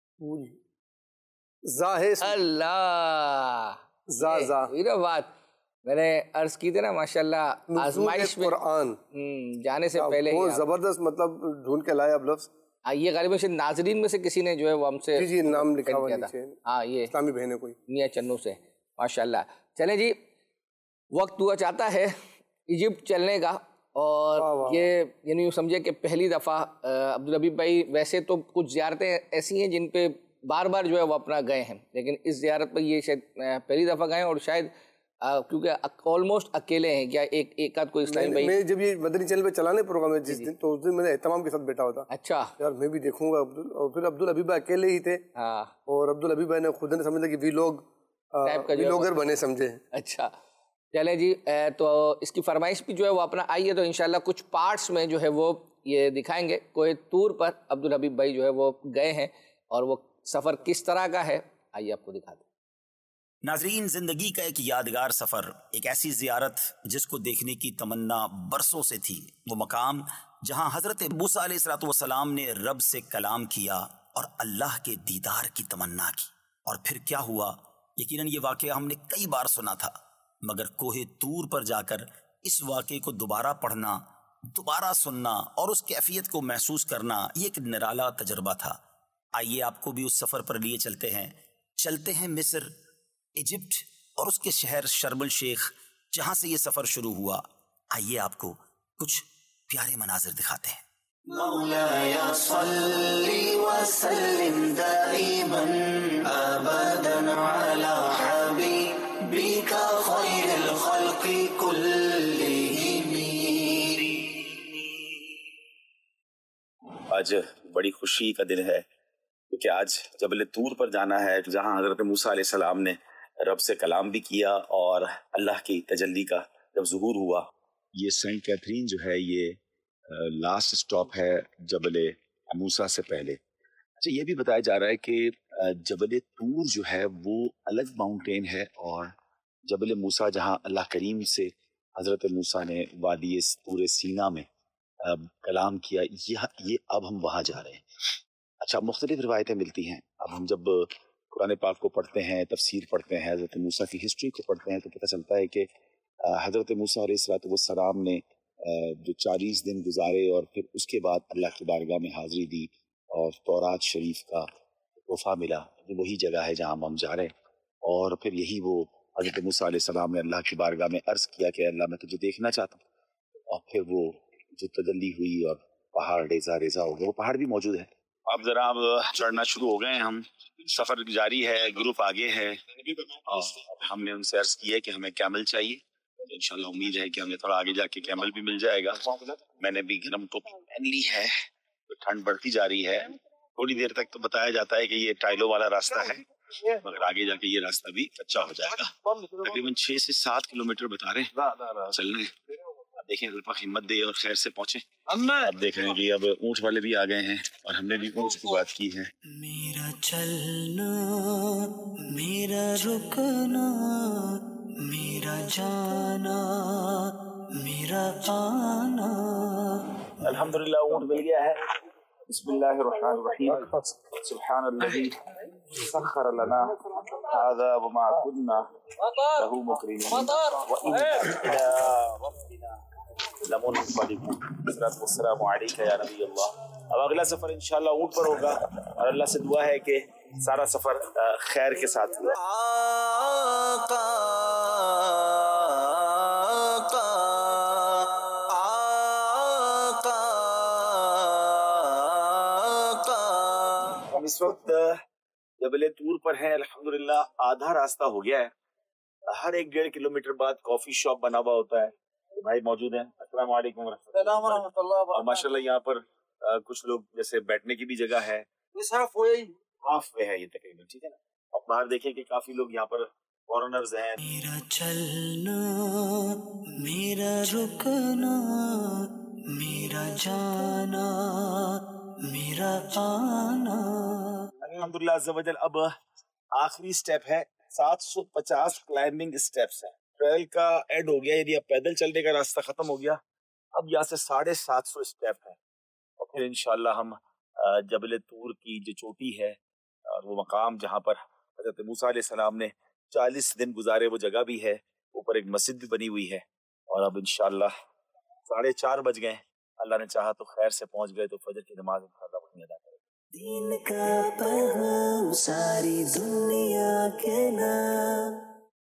Speaker 3: زا ہے اس میں.
Speaker 2: اللہ زا بات میں نے عرض کی تھی نا، ماشاءاللہ آزمائش میں
Speaker 3: قرآن
Speaker 2: جانے سے پہلے
Speaker 3: بہت زبردست مطلب ڈھونڈ کے لائے اب لفظ.
Speaker 2: یہ غالباً سے ناظرین میں سے کسی نے جو ہے وہ ہم سے
Speaker 3: جی نام لکھا ہوا نیچے،
Speaker 2: ہاں یہ
Speaker 3: اسلامی بہنیں کوئی
Speaker 2: میاں چنو سے، ماشاءاللہ. چلیں جی، وقت ہوا چاہتا ہے ایجپٹ چلنے کا، اور یہ یعنی یوں سمجھے کہ پہلی دفعہ عبدالحبیب بھائی، ویسے تو کچھ زیارتیں ایسی ہیں جن پہ بار بار جو ہے وہ اپنا گئے ہیں، لیکن اس زیارت پہ یہ شاید پہلی دفعہ گئے ہیں، اور شاید کیونکہ آلموسٹ اکیلے ہیں، کیا ایک آدھ کوئی اسلامی بھائی.
Speaker 3: میں جب یہ مدنی چینل پہ چلانے پروگرام ہے جس دن، تو اس دن میں نے اہتمام کے ساتھ بیٹھا ہوتا.
Speaker 2: اچھا
Speaker 3: یار میں بھی دیکھوں گا اور پھر عبدالحبیب بھائی اکیلے ہی تھے، اور عبدالحبیب بھائی نے خود نے سمجھا کہ ویلوگر بنے سمجھے.
Speaker 2: اچھا چلیں جی، تو اس کی فرمائش بھی جو ہے وہ اپنا آئیے، تو انشاءاللہ کچھ پارٹس میں جو ہے وہ یہ دکھائیں گے. کوہ طور پر عبدالحبیب بھائی جو ہے وہ گئے ہیں، اور وہ سفر کس طرح کا ہے آئیے آپ کو دکھاتے ہیں.
Speaker 10: ناظرین، زندگی کا ایک یادگار سفر، ایک ایسی زیارت جس کو دیکھنے کی تمنا برسوں سے تھی، وہ مقام جہاں حضرت موسیٰ علیہ السلام نے رب سے کلام کیا اور اللہ کے دیدار کی تمنا کی. اور پھر کیا ہوا؟ یقیناً یہ واقعہ ہم نے کئی بار سنا تھا، مگر کوہ طور پر جا کر اس واقعے کو دوبارہ پڑھنا، دوبارہ سننا اور اس کیفیت کو محسوس کرنا، یہ ایک نرالا تجربہ تھا. آئیے آپ کو بھی اس سفر پر لیے چلتے ہیں مصر، ایجپٹ اور اس کے شہر شرم الشیخ، جہاں سے یہ سفر شروع ہوا. آئیے آپ کو کچھ پیارے مناظر دکھاتے ہیں.
Speaker 5: مولاي صل وسلم دائما ابدا على حبيبك خير الخلق كلهم.
Speaker 16: آج بڑی خوشی کا دن ہے، کیونکہ آج جبل طور پر جانا ہے، جہاں حضرت موسیٰ علیہ السلام نے رب سے کلام بھی کیا اور اللہ کی تجلی کا جب ظہور ہوا.
Speaker 17: یہ سینٹ کیتھرین جو ہے یہ لاسٹ سٹاپ ہے جبل موسیٰ سے پہلے. اچھا، یہ بھی بتایا جا رہا ہے کہ جبل طور جو ہے وہ الگ ماؤنٹین ہے، اور جبل موسیٰ جہاں اللہ کریم سے حضرت موسیٰ نے وادی طور سینا میں کلام کیا، یہ اب ہم وہاں جا رہے ہیں. اچھا، مختلف روایتیں ملتی ہیں. اب ہم جب قرآن پاک کو پڑھتے ہیں، تفسیر پڑھتے ہیں، حضرت موسیٰ کی ہسٹری کو پڑھتے ہیں، تو پتہ چلتا ہے کہ حضرت موسیٰ علیہ السلام نے جو 40 دن گزارے اور پھر اس کے بعد اللہ کی بارگاہ میں حاضری دی اور تورات شریف کا تحفہ ملا. یہ وہی جگہ ہے جہاں ہم جا رہے ہیں، اور پھر یہی وہ حضرت موسیٰ علیہ السلام نے اللہ کی بارگاہ میں عرض کیا کہ اللہ میں تجھے دیکھنا چاہتا ہوں، اور پھر وہ جو تجلی ہوئی اور پہاڑ ریزہ ریزہ ہو گئے. وہ پہاڑ بھی موجود ہے.
Speaker 16: اب ذرا اب چڑھنا شروع ہو گئے ہیں، ہم سفر جاری ہے، گروپ آگے ہے، اور ہم نے ان سے عرض کی ہے کہ ہمیں کیمل چاہیے. انشاءاللہ امید ہے کہ ہمیں تھوڑا آگے جا کے کیمل بھی مل جائے گا. میں نے بھی گرم ٹوپی پہن لی ہے، ٹھنڈ بڑھتی جا رہی ہے. تھوڑی دیر تک تو بتایا جاتا ہے کہ یہ ٹائلوں والا راستہ ہے، مگر آگے جا کے یہ راستہ بھی اچھا ہو جائے گا. تقریباً 6 سے 7 کلومیٹر بتا رہے ہیں چلنے. دیکھیں اللہ پاک ہمت دے اور خیر سے پہنچے. اب دیکھ رہے ہیں کہ اب اونٹ والے بھی آ گئے ہیں، اور ہم نے بھی اونٹ کی بات کی ہے.
Speaker 5: میرا چلنا، میرا رکنا، میرا جانا، میرا آنا.
Speaker 16: الحمدللہ اونٹ مل گیا ہے. بسم اللہ الرحمن الرحیم. سبحان الذی سخر لنا هذا وما كنا له مقرنين وإنا إلى ربنا अस्सलाम वालेकुम या नबी अल्लाह। अब अगला सफर इंशाल्लाह ऊंट पर होगा और अल्लाह से दुआ है कि सारा सफर खैर के साथ हुआ। हम इस वक्त जबल तूर पर हैं। अल्हम्दुलिल्लाह आधा रास्ता हो गया है। हर 1-1.5 किलोमीटर बाद कॉफी शॉप बना हुआ होता है। तो भाई मौजूद हैं। अस्सलाम वालेकुम रहमतुल्लाह। माशाल्लाह यहाँ पर कुछ लोग जैसे बैठने की भी जगह है। हाफ वे है ये तकरीबन, ठीक है ना। अब बाहर देखें कि काफी लोग यहाँ पर फॉरेनर्स हैं।
Speaker 5: मेरा चलना, मेरा रुकना, मेरा जाना, मेरा आना।
Speaker 16: अल्हम्दुलिल्लाह अज़्ज़ा वजल अब आखिरी स्टेप है। 750 क्लाइंबिंग स्टेप्स हैं। ट्रेल का एंड हो गया, यदि अब पैदल चलने का रास्ता खत्म हो गया। अब यहाँ से 750 स्टेप है और फिर इंशाल्लाह हम जबल तूर की जो चोटी है और वो मकाम जहाँ पर हज़रत मूसा अलैहिस्सलाम ने 40 दिन गुजारे वो जगह भी है। ऊपर एक मस्जिद भी बनी हुई है और अब इंशाल्लाह 4:30 बज गए। अल्लाह ने चाहा तो खैर से पहुंच गए तो फजर की नमाज इंशाल्लाह वहीं अदा करेंगे।
Speaker 5: दिन का पैगाम सारी दुनिया के नाम।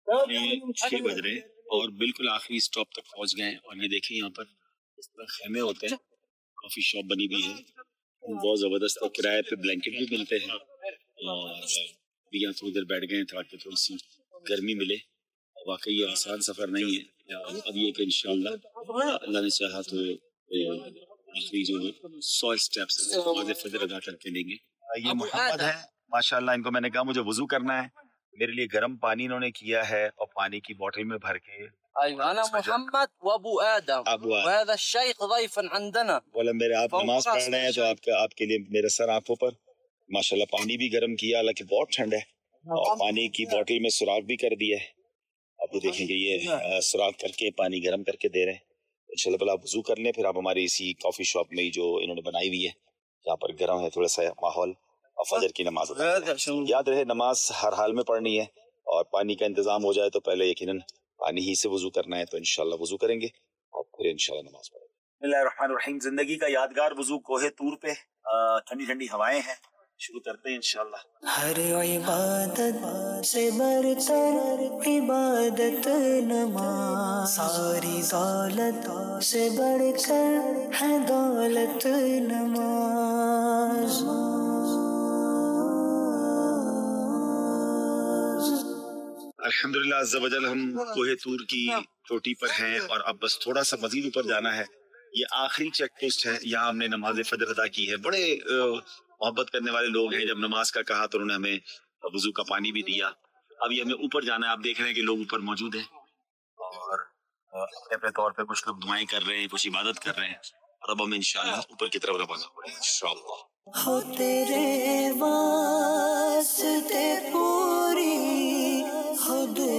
Speaker 16: 6 बज रहे और बिल्कुल आखिरी स्टॉप तक पहुंच गए और ये देखिए यहाँ पर इस तरह खेमे होते हैं। कॉफी शॉप बनी हुई है, बहुत जबरदस्त है। किराए पे ब्लैंकेट भी मिलते हैं और भी यहाँ थोड़ी देर बैठ गए ताकि थोड़ी सी गर्मी मिले। वाकई ये आसान सफर नहीं है। अब ये कि इंशाल्लाह अल्लाह ने चाहा तो आखिरी जो 100 स्टेप्स फजर अदा करके लेंगे। ये मोहम्मद है माशाल्लाह। इनको मैंने कहा मुझे वुजू करना है, मेरे लिए गर्म पानी इन्होंने किया है और पानी की बोतल में भर के।
Speaker 18: أنا محمد وأبو آدم وهذا الشيخ ضيف عندنا।
Speaker 16: बोला मेरे आप नमाज पढ़ रहे हैं तो आपके लिए मेरे सर आंखों पर माशाल्लाह पानी भी गर्म किया, हालांकि बहुत ठंड है और पानी की बोतल में सुराख भी कर दिया है। अब देखेंगे ये सुराख करके पानी गर्म करके दे रहे हैं। इंशाल्लाह पहले आप वुजू कर लें, फिर आप हमारी इसी कॉफी शॉप में जो इन्होंने बनाई हुई है यहाँ पर गर्म है थोड़ा सा माहौल और फजर की नमाज। याद रहे नमाज हर हाल में पढ़नी है और पानी का इंतजाम हो जाए तो पहले यकीनन पानी ही से वुजू करना है। तो इंशाल्लाह वुजू करेंगे और फिर इंशाल्लाह नमाज पढ़ेंगे। बिस्मिल्लाहिर्रहमानिर्रहीम। जिंदगी का यादगार वुजू कोहे तूर पे, ठंडी ठंडी हवाएं हैं। शुरू करते हैं इंशाल्लाह।
Speaker 5: हर इबादत से बढ़कर इबादत नमाज, सारी दौलत से बढ़कर है दौलत नमाज।
Speaker 16: अल्हम्दुलिल्लाह अज़्ज़ा वजल हम कोहे तूर की चोटी पर हैं और अब बस थोड़ा सा मजीद ऊपर जाना है। ये आखिरी चेक पोस्ट है। यहाँ हमने नमाज फजर अदा की है। बड़े मोहब्बत करने वाले लोग हैं। जब नमाज का कहा तो उन्होंने हमें वुजू का पानी भी दिया। अब ये हमें ऊपर जाना है। आप देख रहे हैं कि लोग ऊपर मौजूद हैं और अपने अपने तौर पे कुछ लोग दुआएं कर रहे हैं, कुछ इबादत कर रहे हैं और अब हम इंशाल्लाह ऊपर की तरफ रवाना हो रहे हैं इंशाल्लाह।
Speaker 5: हो तेरे वास्ते पूरी हो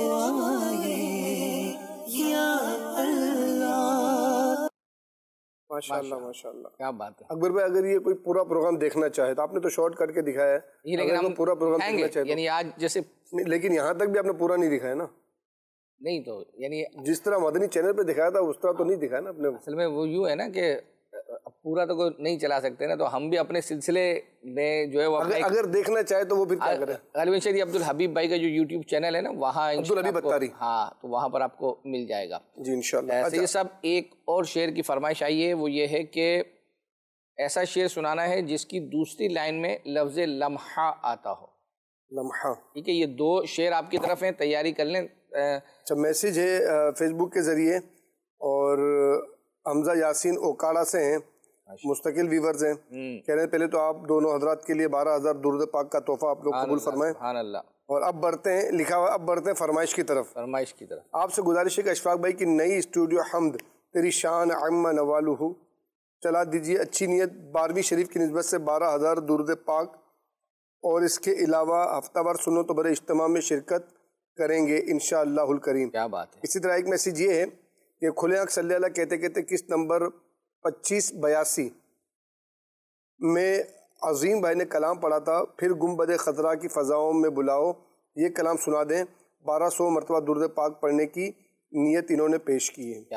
Speaker 5: दुआएं या अल्लाह।
Speaker 3: माशाल्लाह माशाल्लाह,
Speaker 2: क्या बात है।
Speaker 3: अकबर भाई अगर ये कोई पूरा प्रोग्राम देखना चाहे तो आपने तो शॉर्ट करके दिखाया है,
Speaker 2: लेकिन हम
Speaker 3: पूरा प्रोग्राम देखना चाहे
Speaker 2: यानी आज जैसे,
Speaker 3: लेकिन यहाँ तक भी आपने पूरा नहीं दिखाया ना।
Speaker 2: नहीं तो यानी
Speaker 3: जिस तरह मदनी चैनल पे दिखाया था उस तरह तो नहीं दिखाया ना आपने।
Speaker 2: असल में वो यूँ है ना कि पूरा तो कोई नहीं चला सकते ना, तो हम भी अपने सिलसिले में जो है वो
Speaker 3: अगर देखना चाहे तो वो फिर क्या करें।
Speaker 2: गालिबन शायद अब्दुल हबीब भाई का जो यूट्यूब चैनल है ना, वहाँ
Speaker 3: अब्दुल हबीब अत्तारी,
Speaker 2: हाँ, तो वहाँ पर आपको मिल जाएगा
Speaker 3: जी इंशाल्लाह।
Speaker 2: ऐसे ये सब एक और शेर की फरमाइश आई है, वो ये है कि ऐसा शेर सुनाना है जिसकी दूसरी लाइन में लफ्ज़ लम्हा आता हो।
Speaker 3: लम्हा, ठीक
Speaker 2: है। ये 2 शेर आपकी तरफ हैं, तैयारी कर लें।
Speaker 3: अच्छा, मैसेज है फेसबुक के ज़रिए और हमजा यासीन ओकाड़ा से हैं, मुस्तकिल व्यूवर्स हैं। कह रहे हैं पहले तो आप दोनों हजरात के लिए 12,000 दुरूद पाक का तोहफा आप लोग कबूल फरमाएं।
Speaker 2: सुभान अल्लाह।
Speaker 3: और अब बढ़ते हैं, लिखा हुआ अब बढ़ते हैं फरमाइश की तरफ। आपसे गुजारिश है कि अशफाक भाई की नई स्टूडियो हमद तेरी शान अम्मा नवालुहु चला दीजिए। अच्छी नीयत 12वीं शरीफ की निस्बत से 12,000 दुरूद पाक और इसके अलावा हफ्तावार सुनो तो बड़े इज्तिमा में शिरकत करेंगे इंशाअल्लाहुल करीम।
Speaker 2: क्या बात है।
Speaker 3: इसी तरह एक मैसेज ये है कि खुले आँख सल्ले अला कहते कहते किस नंबर 2582 में अजीम भाई ने कलाम पढ़ा था, फिर गुम्बद खतरा की फ़ज़ाओं में बुलाओ, ये कलाम सुना दें। 1200 मरतबा दुरूद पाक पढ़ने की नीयत इन्होंने पेश की है।
Speaker 2: क्या बात।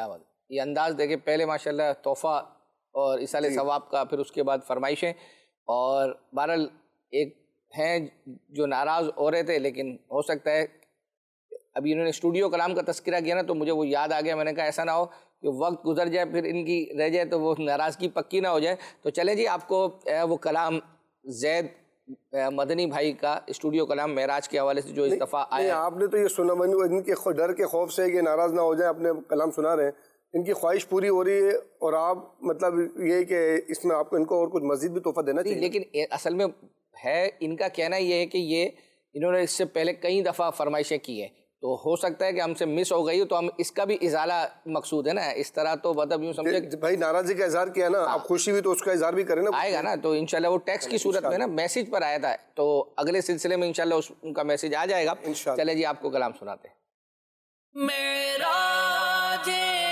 Speaker 2: یہ انداز دیکھیں، پہلے ماشاءاللہ تحفہ اور اصال ثواب کا، پھر اس کے بعد فرمائشیں، اور بہرحال ایک ہیں جو ناراض ہو رہے تھے، لیکن ہو سکتا ہے ابھی انہوں نے اسٹوڈیو کلام کا تذکرہ کیا نا، تو مجھے وہ یاد آ گیا، میں نے کہا ایسا نہ ہو کہ وقت گزر جائے پھر ان کی رہ جائے تو وہ ناراضگی پکی نہ ہو جائے. تو چلیں جی، آپ کو وہ کلام زید مدنی بھائی کا اسٹوڈیو کلام معراج کے حوالے سے جو اس دفعہ آیا.
Speaker 3: آپ نے تو یہ سنا، ان کے ڈر کے خوف سے کہ ناراض نہ ہو جائیں اپنے کلام سنا رہے ہیں، ان کی خواہش پوری ہو رہی ہے، اور آپ مطلب یہ کہ اس میں آپ کو ان کو اور کچھ مزید بھی تحفہ دینا چاہیے.
Speaker 2: لیکن اصل میں ہے ان کا کہنا یہ ہے کہ یہ انہوں نے اس سے پہلے کئی دفعہ فرمائشیں کی ہیں، تو ہو سکتا ہے کہ ہم سے مس ہو گئی، تو ہم اس کا بھی ازالہ مقصود ہے نا. اس طرح تو مطلب یوں سمجھے
Speaker 3: بھائی ناراضی کا اظہار کیا نا، آپ خوشی ہوئی تو اس کا اظہار بھی کریں نا.
Speaker 2: آئے گا نا، تو انشاءاللہ وہ ٹیکسٹ کی صورت میں نا میسیج پر آیا تھا، تو اگلے سلسلے میں انشاءاللہ ان کا میسیج آ جائے گا. چلے جی، آپ کو کلام سناتے ہیں.
Speaker 5: معراج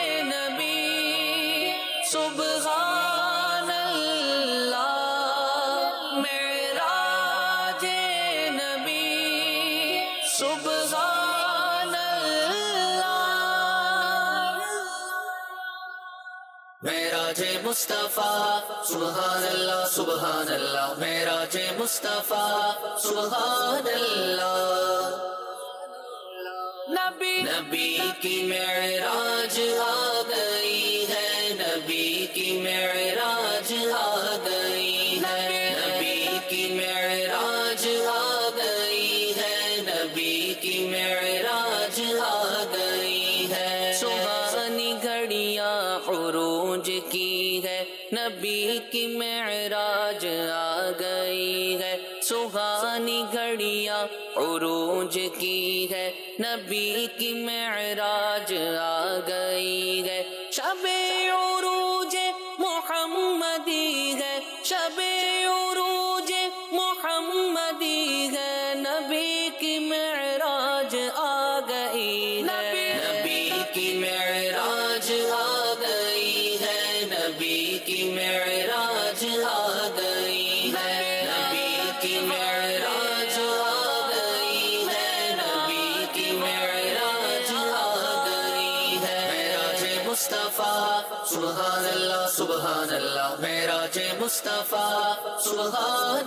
Speaker 5: نبی سبحان اللہ، معراج نبی سبحان اللہ، معراج مصطفیٰ سبحان اللہ سبحان اللہ، معراج مصطفیٰ سبحان اللہ. نبی کی معراج آ گئی ہے، نبی کی معراج آ گئی ہے، نبی کی معراج آ گئی ہے، نبی کی معراج آ گئی ہے. سبحانی گھڑیاں عروج کی ہے، نبی کی معراج آ گئی ہے. سبحانی گھڑیاں عروج کی ہے، نبی کی معراج آ گئی ہے. شب عروج محمدی ہے، شب عروج محمدی ہے، نبی کی معراج آ گئی ہے، نبی کی معراج آ گئی ہے، نبی کی معراج آ گئی ہے، نبی کی معراج آ گئی ہے، نبی کی معراج آ گئی ہے. معراج مصطفیٰ سبحان اللہ سبحان اللہ، معراج مصطفیٰ سبحان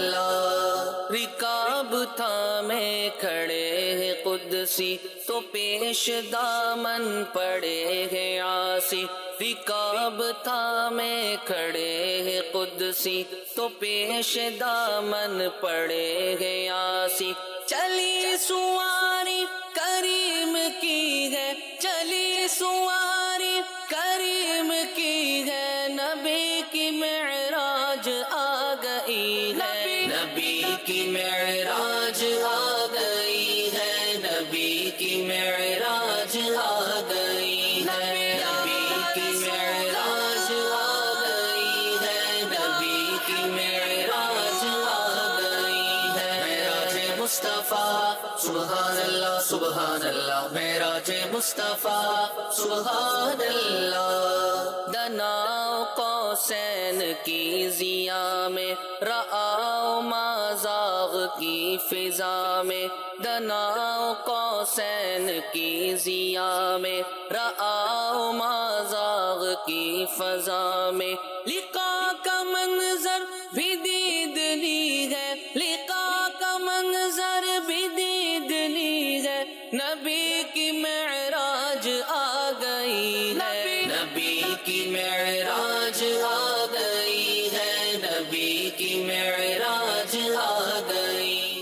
Speaker 5: اللہ. رکاب تھامے کھڑے ہیں قدسی، تو پیش دامن پڑے ہیں عاصی. رکاب تھامے کھڑے ہیں قدسی، تو پیش دامن پڑے ہیں عاصی. چلی سواری کریم کی ہے، چلی سواری کریم کی ہے، نبی کی معراج آ گئی ہے، نبی کی معراج آ گئی ہے، نبی کی معراج آ گئی ہے، نبی کی معراج آ گئی ہے، نبی کی معراج آ گئی ہے. معراج مصطفیٰ سبحان اللہ سبحان اللہ، معراج مصطفیٰ سبحان اللہ. دناؤ قوسین کی ضیاء میں، رعاؤ مازاغ کی فضا میں، دناؤ قوسین کی ضیاء میں، رعاؤ مازاغ کی فضا میں. لقا کا منظر بھی دید لی ہے، لقا کا منظر بھی دید لی ہے، نبی کی معراج آ گئی ہے، نبی کی معراج آ گئی ہے، نبی کی معراج آ گئی.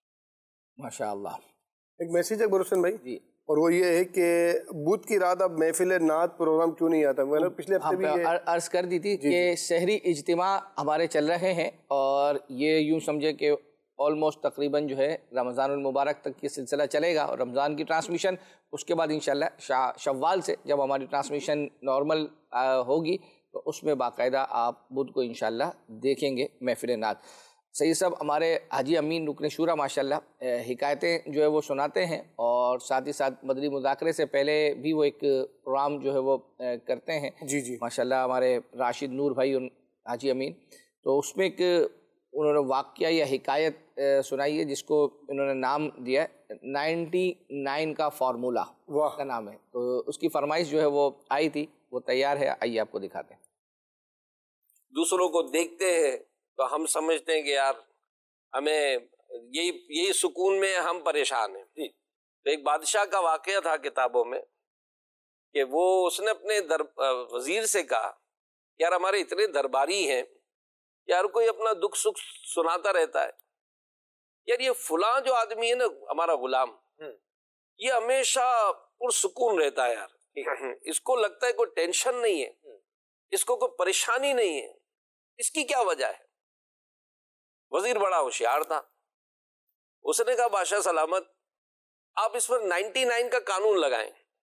Speaker 2: ماشاء اللہ.
Speaker 3: ایک میسیج ہے برسن بھائی
Speaker 2: جی،
Speaker 3: اور وہ یہ ہے کہ بدھ کی رات اب محفل نعت پروگرام کیوں نہیں آتا؟ میں نے پچھلے ہفتے بھی
Speaker 2: عرض کر دی تھی کہ سحری اجتماع ہمارے چل رہے ہیں، اور یہ یوں سمجھے کہ آلموسٹ تقریباً جو ہے رمضان المبارک تک یہ سلسلہ چلے گا، اور رمضان کی ٹرانسمیشن اس کے بعد انشاءاللہ شوال سے جب ہماری ٹرانسمیشن نارمل ہوگی تو اس میں باقاعدہ آپ بدھ کو انشاءاللہ دیکھیں گے محفل نعت. سید صاحب ہمارے حاجی امین رکن شورا ماشاءاللہ حکایتیں جو ہے وہ سناتے ہیں، اور ساتھ ہی ساتھ مدنی مذاکرے سے پہلے بھی وہ ایک پروگرام جو ہے وہ کرتے ہیں.
Speaker 3: جی جی
Speaker 2: ماشاءاللہ ہمارے راشد نور بھائی حاجی امین، تو اس میں ایک انہوں نے واقعہ یا حکایت سنائی ہے جس کو انہوں نے نام دیا ہے 99 کا فارمولا کا نام ہے. تو اس کی فرمائش جو ہے وہ آئی تھی، وہ تیار ہے، آئیے آپ کو دکھاتے ہیں.
Speaker 4: دوسروں کو دیکھتے ہیں تو ہم سمجھتے ہیں کہ یار ہمیں یہی سکون میں ہم پریشان ہیں. تو ایک بادشاہ کا واقعہ تھا کتابوں میں کہ وہ اس نے اپنے وزیر سے کہا یار ہمارے اتنے درباری ہیں، یار کوئی اپنا دکھ سکھ سناتا رہتا ہے، یار یہ فلاں جو آدمی ہے نا ہمارا غلام، یہ ہمیشہ پرسکون رہتا ہے یار، اس کو لگتا ہے کوئی ٹینشن نہیں ہے، اس کو کوئی پریشانی نہیں ہے، اس کی کیا وجہ ہے؟ وزیر بڑا ہوشیار تھا، اس نے کہا بادشاہ سلامت آپ اس پر 99 کا قانون لگائیں،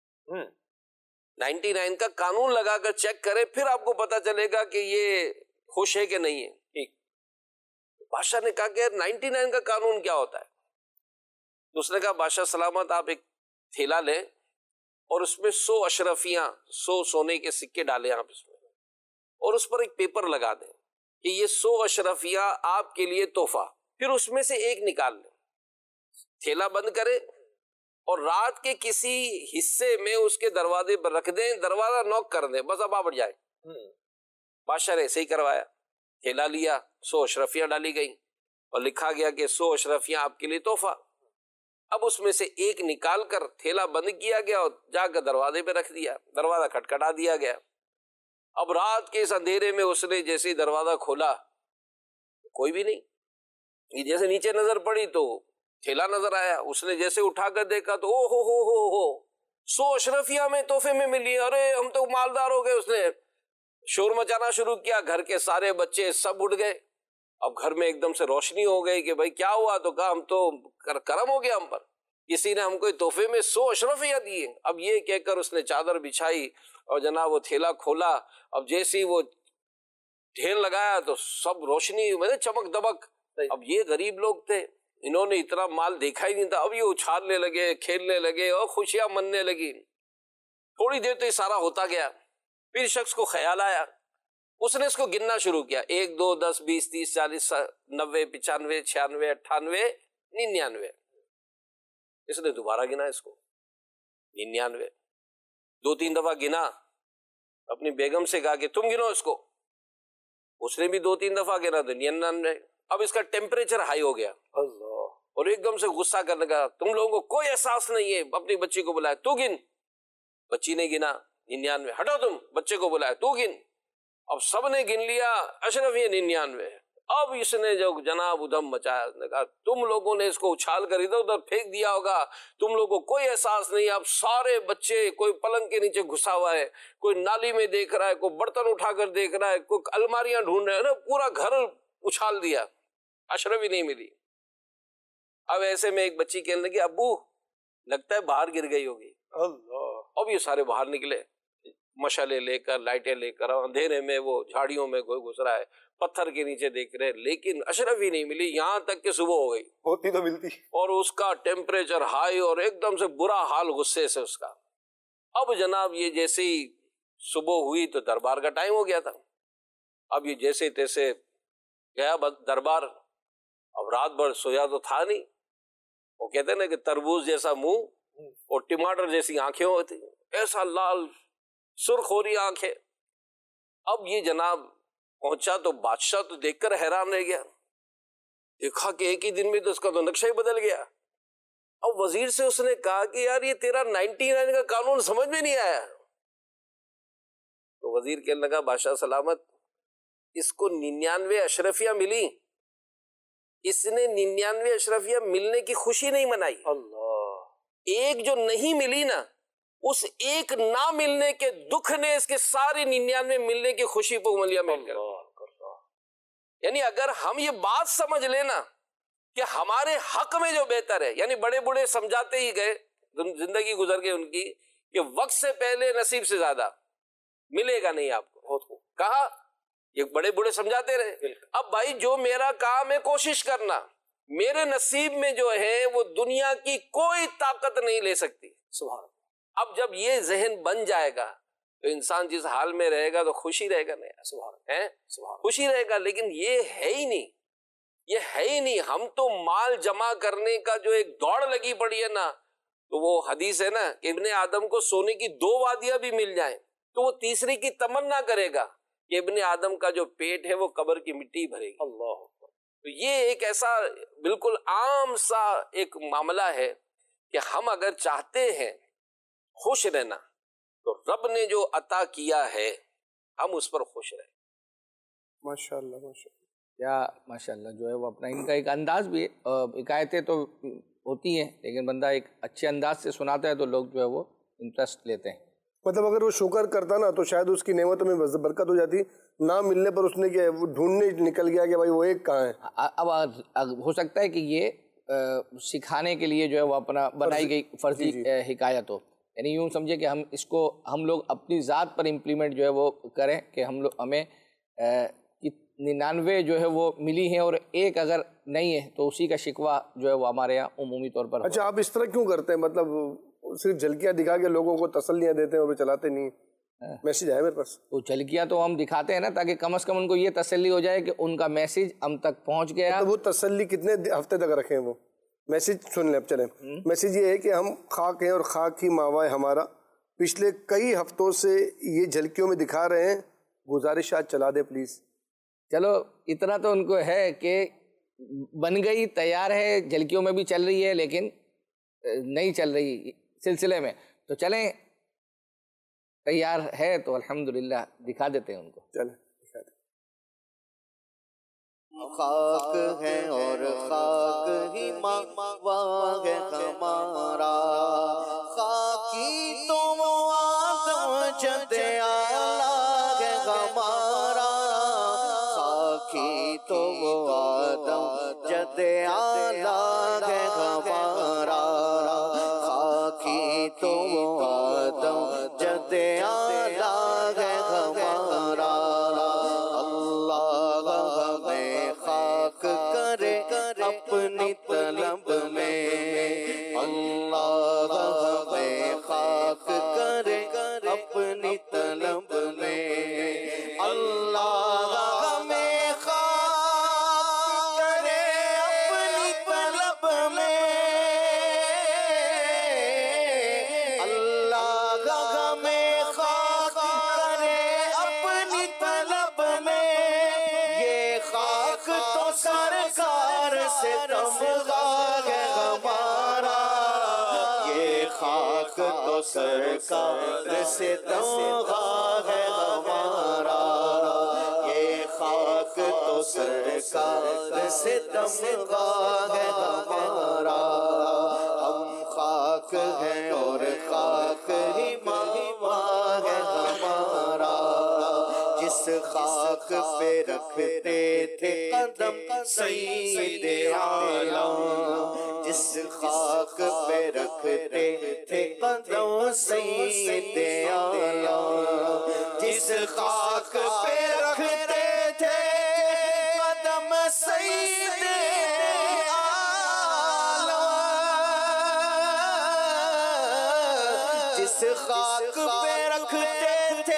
Speaker 4: 99 کا قانون لگا کر چیک کریں، پھر آپ کو پتا چلے گا کہ یہ خوش ہے کہ نہیں ہے. ٹھیک. بادشاہ نے کہا کہ 99 کا قانون کیا ہوتا ہے؟ تو اس نے کہا بادشاہ سلامت آپ ایک تھیلا لیں اور اس میں 100 اشرفیاں، 100 سونے کے سکے ڈالیں آپ اس میں، اور اس پر ایک پیپر لگا دیں کہ یہ 100 اشرفیاں آپ کے لیے تحفہ. پھر اس میں سے ایک نکال لیں، تھیلا بند کریں اور رات کے کسی حصے میں اس کے دروازے پر رکھ دیں، دروازہ نوک کر دیں، بس اب آپ جائیں. بادشاہ نے ایسے ہی کروایا، تھیلا لیا، 100 اشرفیاں ڈالی گئی اور لکھا گیا کہ 100 اشرفیاں آپ کے لیے تحفہ. اب اس میں سے ایک نکال کر تھیلا بند کیا گیا اور جا کر دروازے پہ رکھ دیا، دروازہ کھٹکھٹا دیا گیا. اب رات کے اس اندھیرے میں اس نے جیسے ہی دروازہ کھولا کوئی بھی نہیں، یہ جیسے نیچے نظر پڑی تو تھیلا نظر آیا، اس نے جیسے اٹھا کر دیکھا تو او ہو 100 اشرفیاں میں تحفے میں ملی، ارے ہم تو مالدار ہو گئے. اس نے شور مچانا شروع کیا، گھر کے سارے بچے سب اٹھ گئے. اب گھر میں ایک دم سے روشنی ہو گئی کہ بھائی کیا ہوا؟ تو کہا ہم تو کرم ہو گیا ہم پر، کسی نے ہم کو تحفے میں 100 اشرفیاں دی. اب یہ کہہ کر اس نے چادر بچھائی اور جناب وہ تھیلا کھولا. اب جیسے ہی وہ ڈھیر لگایا تو سب روشنی میں چمک دمک. اب یہ غریب لوگ تھے، انہوں نے اتنا مال دیکھا ہی نہیں تھا. اب یہ اچھالنے لگے، کھیلنے لگے اور خوشیاں مننے لگی. تھوڑی دیر تو یہ سارا ہوتا گیا. پھر شخص کو خیال آیا، اس نے اس کو گننا شروع کیا، 1 2 10 20 30 40 90 95 96 98 99. اس نے دوبارہ گنا اس کو 99، 2-3 دفعہ گنا. اپنی بیگم سے کہا کہ تم گنو اس کو، اس نے بھی 2-3 دفعہ گنا تو 99. اب اس کا ٹیمپریچر ہائی ہو گیا اور ایک دم سے غصہ کرنے لگا، تم لوگوں کو کوئی احساس نہیں ہے. اپنی بچی کو بلایا، تو گن. بچی نے گنا 99. ہٹو تم، بچے کو بلایا، تو گن. اب سب نے گن لیا، اشرف یہ 99. اب اس نے جو جناب ادھم مچایا، نے کہا تم لوگوں نے اس کو اچھال کر ادھر ادھر پھینک دیا ہوگا، تم لوگوں کو کوئی احساس نہیں. اب سارے بچے، کوئی پلنگ کے نیچے گھسا ہوا ہے، کوئی نالی میں دیکھ رہا ہے، کوئی برتن اٹھا کر دیکھ رہا ہے، کوئی الماریاں ڈھونڈ رہے ہیں نا، پورا گھر اچھال دیا، اشرف ہی نہیں ملی. اب ایسے میں ایک بچی کہنے لگی ابو لگتا ہے باہر گر گئی ہوگی. اب یہ سارے باہر نکلے، مشعلیں لے کر، لائٹیں لے کر، اندھیرے میں وہ جھاڑیوں میں کوئی گھس رہا ہے، پتھر کے نیچے دیکھ رہے، لیکن اشرف ہی نہیں ملی. یہاں تک کہ صبح ہو گئی،
Speaker 3: ہوتی تو ملتی، اور
Speaker 4: اس کا ٹیمپریچر ہائی اور ایک دم سے برا حال غصے سے اس کا. اب جناب یہ جیسے ہی صبح ہوئی تو دربار کا ٹائم ہو گیا تھا. اب یہ جیسے تیسے گیا دربار. اب رات بھر سویا تو تھا نہیں. وہ کہتے ہیں نا کہ تربوز جیسا منہ اور ٹماٹر جیسی آنکھیں ہوتی، ایسا لال سرخ ہو رہی آنکھیں. اب یہ جناب پہنچا تو بادشاہ تو دیکھ کر حیران رہ گیا، دیکھا کہ ایک ہی دن میں تو اس کا تو نقشہ ہی بدل گیا. اب وزیر سے اس نے کہا کہ یار یہ تیرا 99 کا قانون سمجھ میں نہیں آیا. تو وزیر کہنے لگا بادشاہ سلامت اس کو 99 اشرفیاں ملی، اس نے 99 اشرفیاں ملنے کی خوشی نہیں منائی. ایک جو نہیں ملی نا، اس ایک نہ ملنے کے دکھ نے اس کے ساری 99 ملنے کی خوشی کو ملیا مل کر. یعنی اگر ہم یہ بات سمجھ لینا کہ ہمارے حق میں جو بہتر ہے، یعنی بڑے بڑے سمجھاتے ہی گئے، زندگی گزر گئی ان کی کہ وقت سے پہلے نصیب سے زیادہ ملے گا نہیں آپ کو. کہا یہ بڑے بڑے سمجھاتے رہے. اب بھائی جو میرا کام ہے کوشش کرنا، میرے نصیب میں جو ہے وہ دنیا کی کوئی طاقت نہیں لے سکتی. سبحان. اب جب یہ ذہن بن جائے گا تو انسان جس حال میں رہے گا تو خوشی رہے گا. نہیں سبحان ہے، خوشی رہے گا، لیکن یہ ہے ہی نہیں. یہ ہے ہی نہیں. ہم تو مال جمع کرنے کا جو ایک دوڑ لگی پڑی ہے نا, تو وہ حدیث ہے نا کہ ابن آدم کو سونے کی 2 وادیاں بھی مل جائیں تو وہ تیسری کی تمنا کرے گا کہ ابن آدم کا جو پیٹ ہے وہ قبر کی مٹی بھرے گی. اللہ. تو یہ ایک ایسا بالکل عام سا ایک معاملہ ہے کہ ہم اگر چاہتے ہیں خوش رہنا تو رب نے جو عطا کیا ہے ہم اس پر خوش رہیں.
Speaker 3: ماشاءاللہ ماشاءاللہ.
Speaker 2: کیا ماشاءاللہ جو ہے وہ اپنا ان کا ایک انداز بھی ہے. حکایتیں تو ہوتی ہیں لیکن بندہ ایک اچھے انداز سے سناتا ہے تو لوگ جو ہے وہ انٹرسٹ لیتے ہیں.
Speaker 3: مطلب اگر وہ شکر کرتا نا تو شاید اس کی نعمتوں میں برکت ہو جاتی. نہ ملنے پر اس نے کیا وہ ڈھونڈنے نکل گیا کہ بھائی وہ ایک کہاں ہے.
Speaker 2: اب ہو سکتا ہے کہ یہ سکھانے کے لیے جو ہے وہ اپنا بنائی گئی فرضی حکایت ہو. یعنی یوں سمجھے کہ ہم لوگ اپنی ذات پر امپلیمنٹ جو ہے وہ کریں کہ ہمیں 99 جو ہے وہ ملی ہیں اور ایک اگر نہیں ہے تو اسی کا شکوہ جو ہے وہ ہمارے یہاں عمومی طور پر.
Speaker 3: اچھا آپ اس طرح کیوں کرتے ہیں؟ مطلب صرف جھلکیاں دکھا کے لوگوں کو تسلیاں دیتے ہیں اور وہ چلاتے نہیں. میسیج ہے میرے پاس.
Speaker 2: وہ جھلکیاں تو ہم دکھاتے ہیں نا تاکہ کم از کم ان کو یہ تسلی ہو جائے کہ ان کا میسیج ہم تک پہنچ گیا.
Speaker 3: تو وہ تسلی کتنے ہفتے تک رکھیں؟ وہ میسیج سن لیں. اب چلیں, میسیج یہ ہے کہ ہم خاک ہیں اور خاک ہی ماوا ہے ہمارا. پچھلے کئی ہفتوں سے یہ جھلکیوں میں دکھا رہے ہیں, گزارش آج چلا دیں پلیز.
Speaker 2: چلو اتنا تو ان کو ہے کہ بن گئی, تیار ہے, جھلکیوں میں بھی چل رہی ہے لیکن نہیں چل رہی سلسلے میں, تو چلیں تیار ہے تو الحمدللہ دکھا دیتے ہیں ان کو.
Speaker 3: چلیں دکھا دیں.
Speaker 5: خاک ہے اور خاک ہی ماوا ہے ہمارا, خاکی تو وہ آدم جد آلہ ہے ہمارا, خاکی تو وہ آدم جد آلہ ہے ہمارا, خاکی تو وہ آدم جد آلہ ہے ہمارا. اپنی طلب میں اللہ ہمیں خاک کرے, اپنی طلب میں اللہ ہمیں خاک کرے, اپنی طلب میں اللہ ہمیں خاک کرے, اپنی طلب میں. یہ خاک تو سرکار سے تمغہ ہے ہمارا, یہ خاک تو سرکار سے تمغہ ہے ہمارا, یہ خاک تو سرکار سے تمغہ ہے ہمارا. ہم خاک ہیں اور خاک ہی ماوا ہے ہمارا, جس خاک پہ رکھتے تھے قدم سید عالم, جس خاک پہ رکھتے تھے قدم سید عالم, جس خاک پہ رکھتے تھے قدم سید عالم, جس خاک پہ رکھتے تھے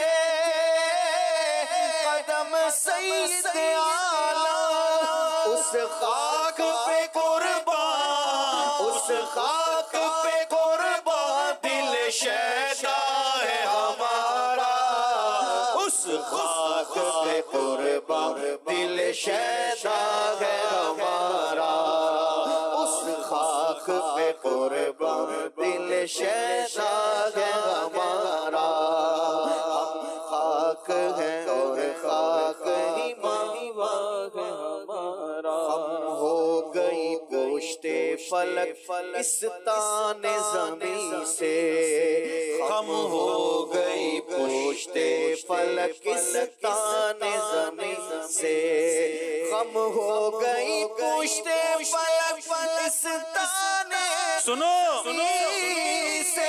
Speaker 5: قدم سید عالم, اس خاک پہ قربان, اس خاک پہ قربان دل شیدا ہے ہمارا, اس خاک پہ قربان دل شیدا ہے ہمارا, اس خاک پہ قربان دل شیدا ہے ہمارا. ہم خاک ہیں اور خاک ہی ماوا ہے ہمارا. ہم ہو گئی پوشتے فلک اس تان زمین سے, ہم ہو گئی پوشتے فلک اس تان زمین سے, ہم ہو گئی پوشتے فلک اس تان زمین سے,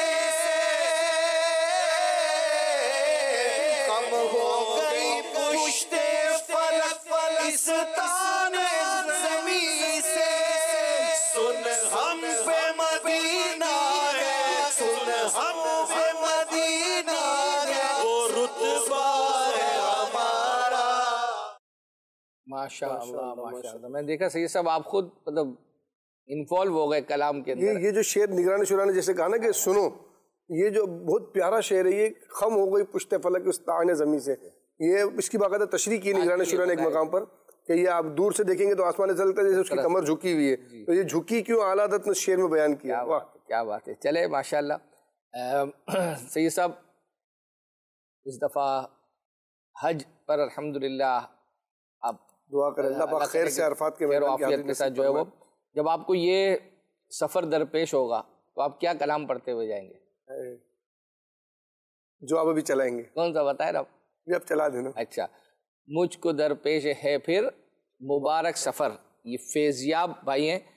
Speaker 5: ہم ہو گئی پوشتے فلک اس تان زمین سے. سن ہم پہ مدینہ ہے, سن ہم پہ مدینہ ہے, وہ رتبہ ہے ہمارا.
Speaker 2: ماشاء اللہ ماشاء اللہ. میں دیکھا سید صاحب آپ خود مطلب انوالو ہو گئے کلام کے اندر.
Speaker 3: یہ جو شعر نگران شورا نے جیسے کہا نا کہ سنو، یہ جو بہت پیارا شعر ہے، یہ خم ہو گئی پشت فلک اس طاعن زمین سے. یہ اس کی باقاعدہ تشریح کی نگران شورا نے ایک مقام پر کہ یہ آپ دور سے دیکھیں گے تو آسمان ایسا لگتا ہے جیسے اس کی کمر جھکی ہوئی ہے. تو یہ جھکی کیوں اعلیٰ حضرت نے شعر میں بیان کیا. واہ
Speaker 2: کیا بات ہے. چلے ماشاء اللہ. سید صاحب اس دفعہ حج پر الحمدللہ آپ
Speaker 3: دعا کریں اللہ پاک خیر سے عرفات کے
Speaker 2: خیر و عافیت کے ساتھ جو ہے وہ، جب آپ کو یہ سفر درپیش ہوگا تو آپ کیا کلام پڑھتے ہوئے جائیں گے؟
Speaker 3: جو آپ ابھی چلائیں گے.
Speaker 2: کون سا بتائے نا؟
Speaker 3: یہ اب چلا دینا.
Speaker 2: اچھا. مجھ کو درپیش ہے پھر مبارک سفر. یہ فیضیاب بھائی ہیں.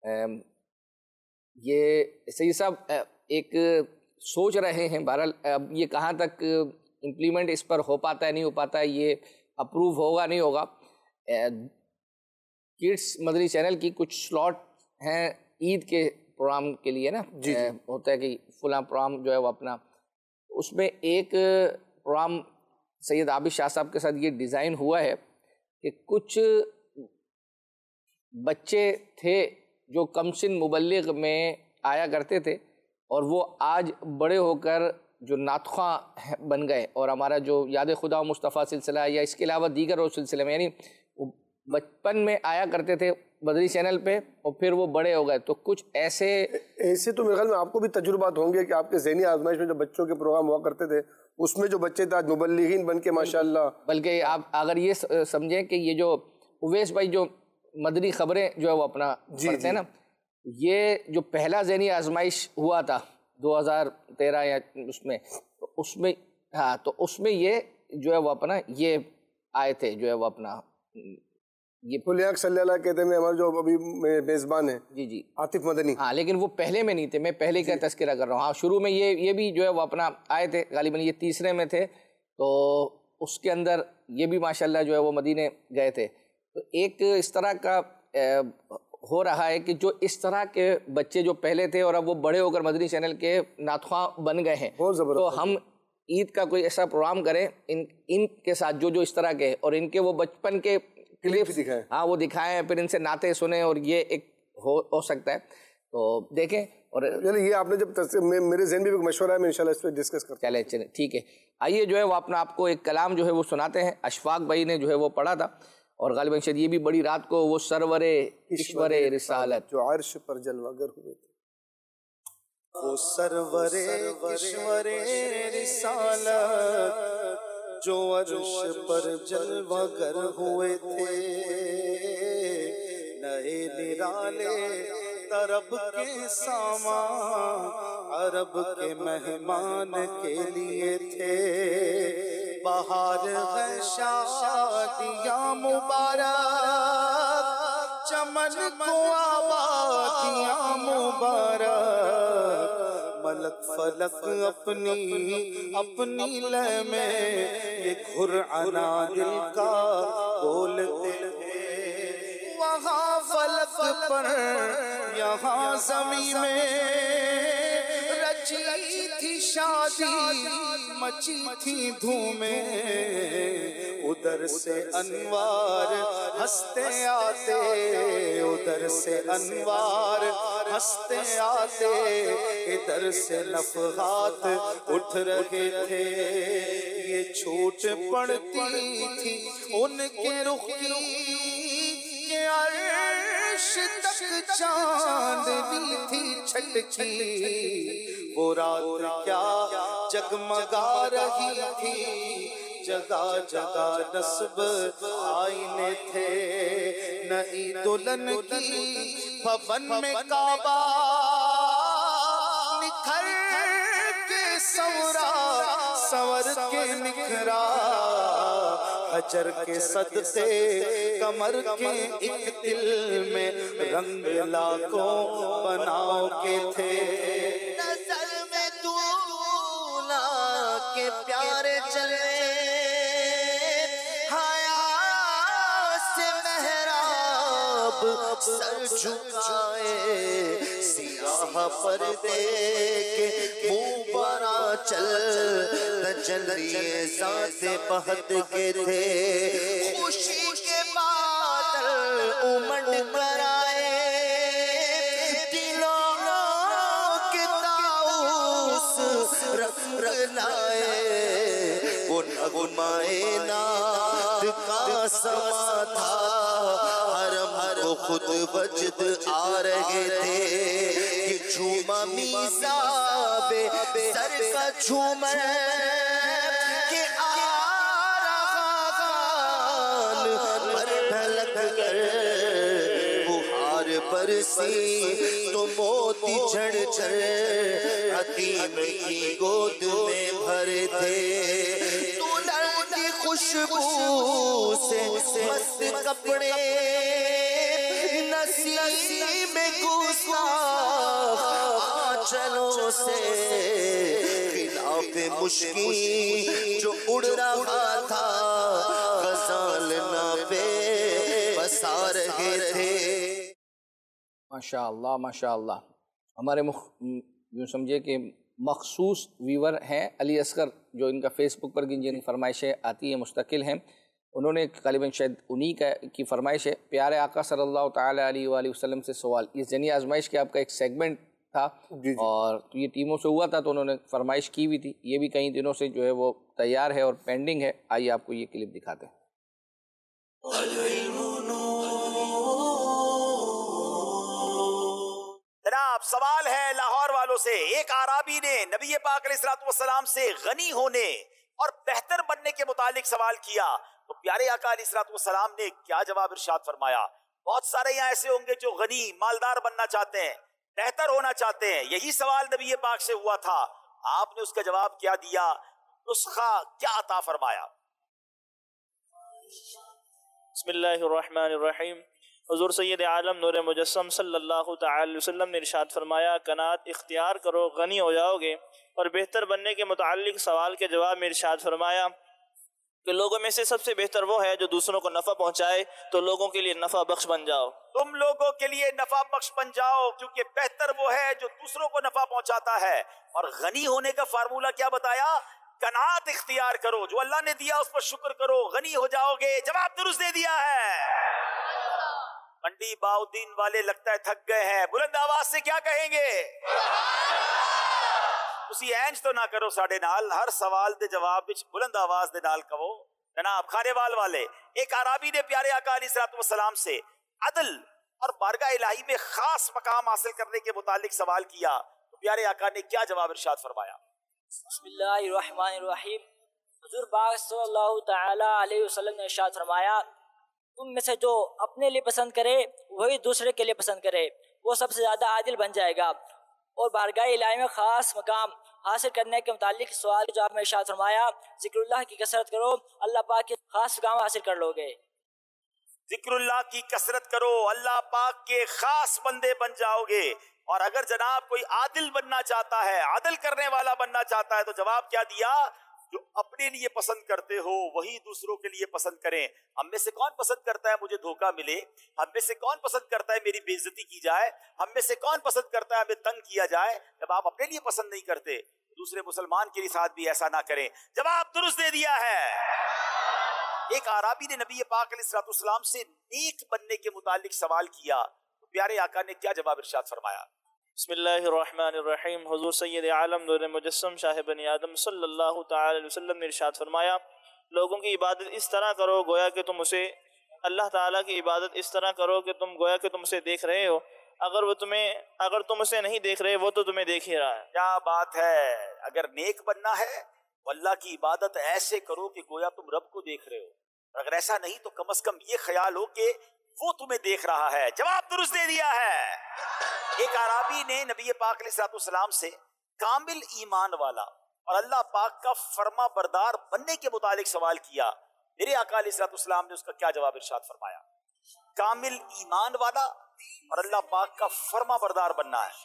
Speaker 2: یہ سید صاحب ایک سوچ رہے ہیں، بہرحال اب یہ کہاں تک امپلیمنٹ اس پر ہو پاتا ہے نہیں ہو پاتا ہے، یہ اپروو ہوگا نہیں ہوگا. کڈس مدنی چینل کی کچھ سلاٹ ہیں عید کے پروگرام کے لیے نا، ہوتا ہے کہ فلاں پروگرام جو ہے وہ اپنا، اس میں ایک پروگرام سید عابد شاہ صاحب کے ساتھ یہ ڈیزائن ہوا ہے کہ کچھ بچے تھے جو کم سن مبلغ میں آیا کرتے تھے اور وہ آج بڑے ہو کر جو نعت خواں بن گئے، اور ہمارا جو یاد خدا و مصطفیٰ سلسلہ یا اس کے علاوہ دیگر اور سلسلے میں، یعنی بچپن میں آیا کرتے تھے مدنی چینل پہ اور پھر وہ بڑے ہو گئے. تو کچھ ایسے
Speaker 3: تو میرے خیال میں آپ کو بھی تجربات ہوں گے کہ آپ کے ذہنی آزمائش میں جو بچوں کے پروگرام ہوا کرتے تھے اس میں جو بچے تھے آج مبلغین بن کے ماشاءاللہ.
Speaker 2: بلکہ آپ اگر یہ سمجھیں کہ یہ جو اویس بھائی جو مدنی خبریں جو ہے وہ اپنا پڑھتے ہیں نا، یہ جو پہلا ذہنی آزمائش ہوا تھا 2013 یا اس میں ہاں، تو اس میں یہ جو ہے وہ اپنا یہ آئے تھے جو ہے وہ اپنا یہ
Speaker 3: فلیاق صلی اللہ کہتے ہیں ہمارے جو ابھی میزبان ہیں
Speaker 2: جی
Speaker 3: عاطف مدنی.
Speaker 2: ہاں لیکن وہ پہلے میں نہیں تھے، میں پہلے کا تذکرہ کر رہا ہوں. ہاں شروع میں یہ بھی جو ہے وہ اپنا آئے تھے، غالباً یہ تیسرے میں تھے. تو اس کے اندر یہ بھی ماشاءاللہ جو ہے وہ مدینے گئے تھے. تو ایک اس طرح کا ہو رہا ہے کہ جو اس طرح کے بچے جو پہلے تھے اور اب وہ بڑے ہو کر مدنی چینل کے نعت خواں بن گئے ہیں، تو ہم عید کا کوئی ایسا پروگرام کریں ان کے ساتھ جو اس طرح کے، اور ان کے وہ بچپن کے کلپس دکھائیں، ہاں وہ دکھائیں، پھر ان سے نعتیں سنیں، اور یہ ایک ہو سکتا ہے. تو دیکھیں. اور
Speaker 3: یہ آپ نے جب میرے ذہن میں بھی مشورہ ہے، میں انشاءاللہ اس پہ ڈسکس کرتا ہوں.
Speaker 2: چلیں ٹھیک ہے. آئیے جو ہے وہ اپنا آپ کو ایک کلام جو ہے وہ سناتے ہیں. اشفاق بھائی نے جو ہے وہ پڑھا تھا، اور غالباً شاید یہ بھی بڑی رات کو وہ سرور کشور رسالت
Speaker 3: جو عرش پر جلوگر ہوئے تھے،
Speaker 5: وہ سرور کشور رسالت جو عرش پر جلوگر ہوئے تھے، نئے نرالے طرب کے سامان عرب کے مہمان کے لیے تھے. بہار ہے شادیاں مبارک، چمن کو آبادیاں مبارک، ملک فلک اپنی لے میں یہ گھرعنا دل کا بولتے تھے. وہاں فلک پر یہاں زمین میں رچی تھی شادی، مچی تھی دھومیں، ادھر سے انوار ہنستے آتے، ادھر سے انوار ہنستے آتے، ادھر سے نفحات اٹھ رہے تھے. یہ چھوٹ پڑتی تھی ان کے رخ کی کہ عرش تک چاندنی تھی چھٹکی. وہ رات کیا جگمگا رہی تھی، جگہ جگہ نصب آئینے تھے. نئی دلہن کی بھون میں کعبہ نکھر کے سور کے نکھرا، حجر کے صدقے کمر کے ایک دل میں رنگ لاکھوں بناؤ کے تھے. نظر میں دولا کے پیارے چلے، حیا سے محراب سر جھکائے، سیاہ پردے کے منہ برا چل تجلی ذات بہت کے تھے. خوشی کے بعد سما تھا حرم کو خود وجد آ رہے تھے کہ جھوما میزاب سر کا جھومر کہ آ رہا خان پر ڈھلک کر وہ ہار برسی تو موتی جھڑ جھڑ حتیم کی گود میں بھرے تھے تو لڑکی خوشبو سے مست کپڑے نسیم گستاخ آنچلوں سے خلاف مشکی جو اڑ رہا تھا غزال نابے بسا رہے تھے.
Speaker 2: ماشاء اللہ ماشاء اللہ. ہمارے یوں سمجھے کہ مخصوص ویور ہیں علی اصغر، جو ان کا فیس بک پر جن فرمائشیں آتی ہیں مستقل ہیں. انہوں نے غالباً شاید انہی کی فرمائش ہے. پیارے آقا صلی اللہ تعالیٰ علیہ وآلہ وسلم سے سوال. یہ ذہنی آزمائش کے آپ کا ایک سیگمنٹ تھا اور یہ ٹیموں سے ہوا تھا تو انہوں نے فرمائش کی ہوئی تھی. یہ بھی کئی دنوں سے جو ہے وہ تیار ہے اور پینڈنگ ہے. آئیے آپ کو یہ کلپ دکھاتے ہیں.
Speaker 10: جناب سوال ہے لاہور والوں سے. ایک عرابی نے نبی پاک علیہ الصلوۃ والسلام سے غنی ہونے اور بہتر بننے کے متعلق سوال کیا تو پیارے آقا علیہ الصلوۃ والسلام نے کیا جواب ارشاد فرمایا؟ بہت سارے یہاں ایسے ہوں گے جو غنی مالدار بننا چاہتے ہیں، بہتر ہونا چاہتے ہیں. یہی سوال نبی پاک سے ہوا تھا. آپ نے اس کا جواب کیا دیا؟ نسخہ کیا عطا فرمایا؟
Speaker 19: بسم اللہ الرحمن الرحیم. حضور سید عالم نور مجسم صلی اللہ تعالی علیہ وسلم نے ارشاد فرمایا قناعت اختیار کرو غنی ہو جاؤ گے. اور بہتر بننے کے متعلق سوال کے جواب میں ارشاد فرمایا کہ لوگوں میں سے سب سے بہتر وہ ہے جو دوسروں کو نفع پہنچائے تو لوگوں کے لیے نفع بخش بن جاؤ.
Speaker 10: تم لوگوں کے لیے نفع بخش بن جاؤ کیونکہ بہتر وہ ہے جو دوسروں کو نفع پہنچاتا ہے. اور غنی ہونے کا فارمولہ کیا بتایا؟ قناعت اختیار کرو، جو اللہ نے دیا اس پر شکر کرو، غنی ہو جاؤ گے. جواب درست دے دیا ہے. منڈی باؤدین والے لگتا ہے تھک گئے ہیں، بلند آواز سے کیا کہیں گے؟ اسی اینج تو نہ کرو ساڑھے نال، ہر سوال دے جواب وچ بلند آواز دے نال کہو. جناب کھانے وال والے، ایک عرابی نے پیارے آقا علیہ الصلوۃ والسلام سے عدل اور بارگاہ الہی میں خاص مقام حاصل کرنے کے متعلق سوال کیا تو پیارے آقا نے کیا جواب ارشاد فرمایا؟
Speaker 20: بسم اللہ الرحمن الرحیم. حضور پاک صلی اللہ تعالی علیہ وسلم نے ارشاد فرمایا تم میں سے جو اپنے لیے پسند کرے وہی دوسرے کے لیے پسند کرے، وہ سب سے زیادہ عادل بن جائے گا. اور بارگاہ الہی میں خاص مقام حاصل کرنے کے متعلق سوال جو آپ نے ارشاد فرمایا ذکر اللہ کی کثرت کرو، اللہ پاک کے خاص مقام حاصل کر لو گے.
Speaker 10: ذکر اللہ کی کثرت کرو، اللہ پاک کے خاص بندے بن جاؤ گے. اور اگر جناب کوئی عادل بننا چاہتا ہے، عادل کرنے والا بننا چاہتا ہے تو جواب کیا دیا؟ جو اپنے لیے پسند کرتے ہو وہی دوسروں کے لیے پسند کریں. ہم میں سے کون پسند کرتا ہے مجھے دھوکہ ملے؟ ہم میں سے کون پسند کرتا ہے میری بے عزتی کی جائے؟ ہم میں سے کون پسند کرتا ہے ہمیں تنگ کیا جائے؟ جب آپ اپنے لیے پسند نہیں کرتے دوسرے مسلمان کے ساتھ بھی ایسا نہ کریں. جواب درست دے دیا ہے. ایک عرابی نے نبی پاک علیہ الصلوۃ والسلام سے نیک بننے کے متعلق سوال کیا تو پیارے آقا نے کیا جواب ارشاد فرمایا؟
Speaker 19: بسم اللہ الرحمن الرحیم. حضور سید عالم نور مجسم شاہ بنی آدم صلی اللہ تعالی علیہ وسلم نے ارشاد فرمایا لوگوں کی عبادت اس طرح کرو گویا کہ تم اسے اللہ تعالیٰ کی عبادت اس طرح کرو کہ تم گویا کہ تم اسے دیکھ رہے ہو، اگر تم اسے نہیں دیکھ رہے وہ تو تمہیں دیکھ ہی رہا ہے.
Speaker 10: کیا بات ہے. اگر نیک بننا ہے تو اللہ کی عبادت ایسے کرو کہ گویا تم رب کو دیکھ رہے ہو، اور اگر ایسا نہیں تو کم از کم یہ خیال ہو کہ وہ تمہیں دیکھ رہا ہے. جواب درست دے دیا ہے. ایک عرابی نے نبی پاک علیہ الصلوۃ والسلام سے کامل ایمان والا اور اللہ پاک کا فرما بردار بننے کے متعلق سوال کیا. میرے آقا علیہ الصلوۃ والسلام نے اس کا کیا جواب ارشاد فرمایا؟ کامل ایمان والا اور اللہ پاک کا فرما بردار بننا ہے.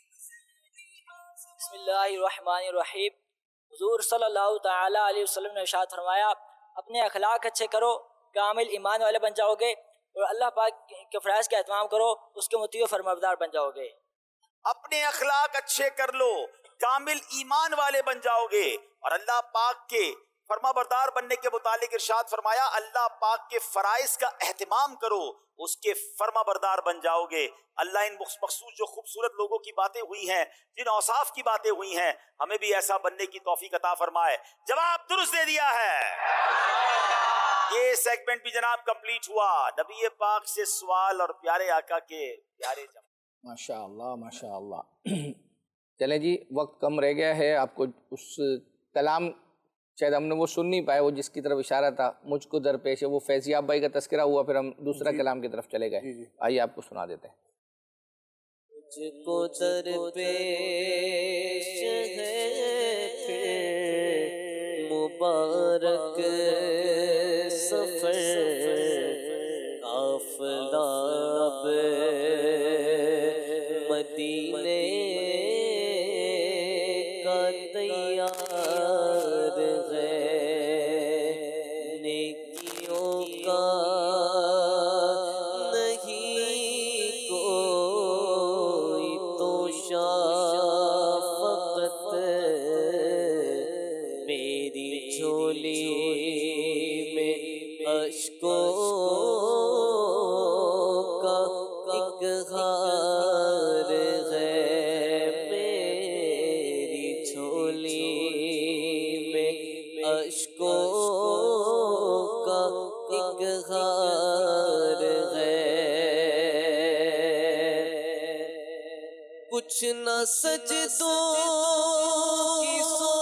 Speaker 20: بسم اللہ الرحمن الرحیم. حضور صلی اللہ تعالی علیہ وسلم نے ارشاد فرمایا اپنے اخلاق اچھے کرو، کامل ایمان والے بن جاؤ گے، اور اللہ پاک کے فرائض کا اہتمام کرو، اس کے مطیع و فرمانبردار بن جاؤ گے.
Speaker 10: اپنے اخلاق اچھے کر لو، کامل ایمان والے بن جاؤ گے، اور اللہ پاک کے فرما بردار بننے کے متعلق ارشاد فرمایا اللہ پاک کے فرائض کا اہتمام کرو، اس کے فرما بردار بن جاؤ گے. اللہ ان مخصوص جو خوبصورت لوگوں کی باتیں ہوئی ہیں، جن اوصاف کی باتیں ہوئی ہیں، ہمیں بھی ایسا بننے کی توفیق عطا فرمائے. جواب درست دے دیا ہے. یہ سیگمنٹ بھی جناب کمپلیٹ ہوا. نبی پاک سے سوال اور پیارے آقا کے پیارے جواب.
Speaker 2: ماشاءاللہ ماشاءاللہ. چلیں جی وقت کم رہ گیا ہے. آپ کو اس کلام شاید ہم نے وہ سن نہیں پائے، وہ جس کی طرف اشارہ تھا مجھ کو درپیش ہے، وہ فیضیاب بھائی کا تذکرہ ہوا، پھر ہم دوسرا کلام کی طرف چلے گئے. آئیے آپ کو سنا دیتے ہیں.
Speaker 5: مجھ کو درپیش ہے مبارک سفر آفتاب مدینے کا تیار ہے، نیکیوں کا نہیں کوئی تو شفقت میری جھولی میں اشکوں کا ایک ہار ہے، میری جھولی میں اشکوں کا ایک ہار ہے. کچھ نہ سجدوں کی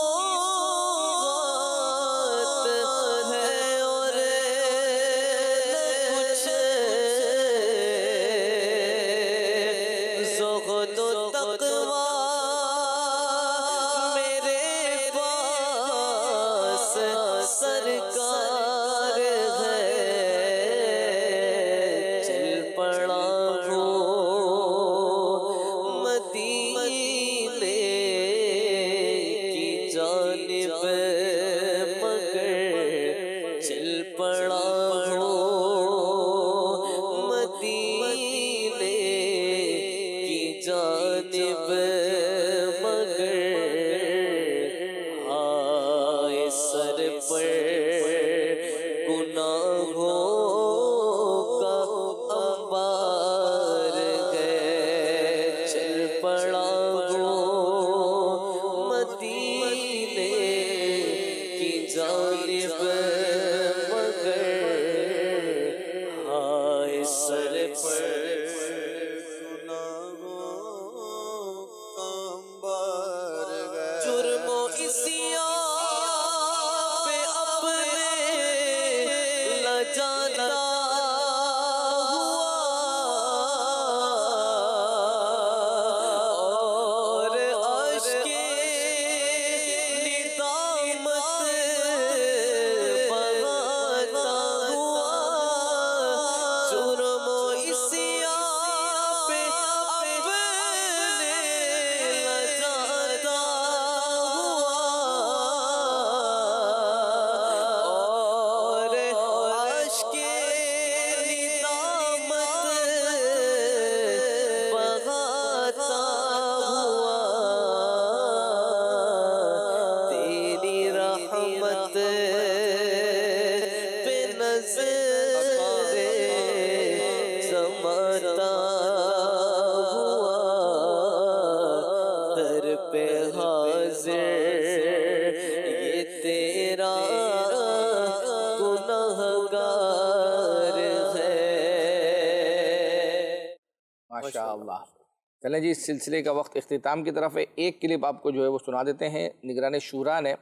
Speaker 5: سوغات ہے اور نہ کچھ زہد و تقویٰ میرے پاس سرکار ہے. چل پڑا
Speaker 2: ماشاءاللہ. چلیں جی اس سلسلے کا وقت اختتام کی طرف ہے. ایک کلپ آپ کو جو ہے وہ سنا دیتے ہیں. نگران شورا نے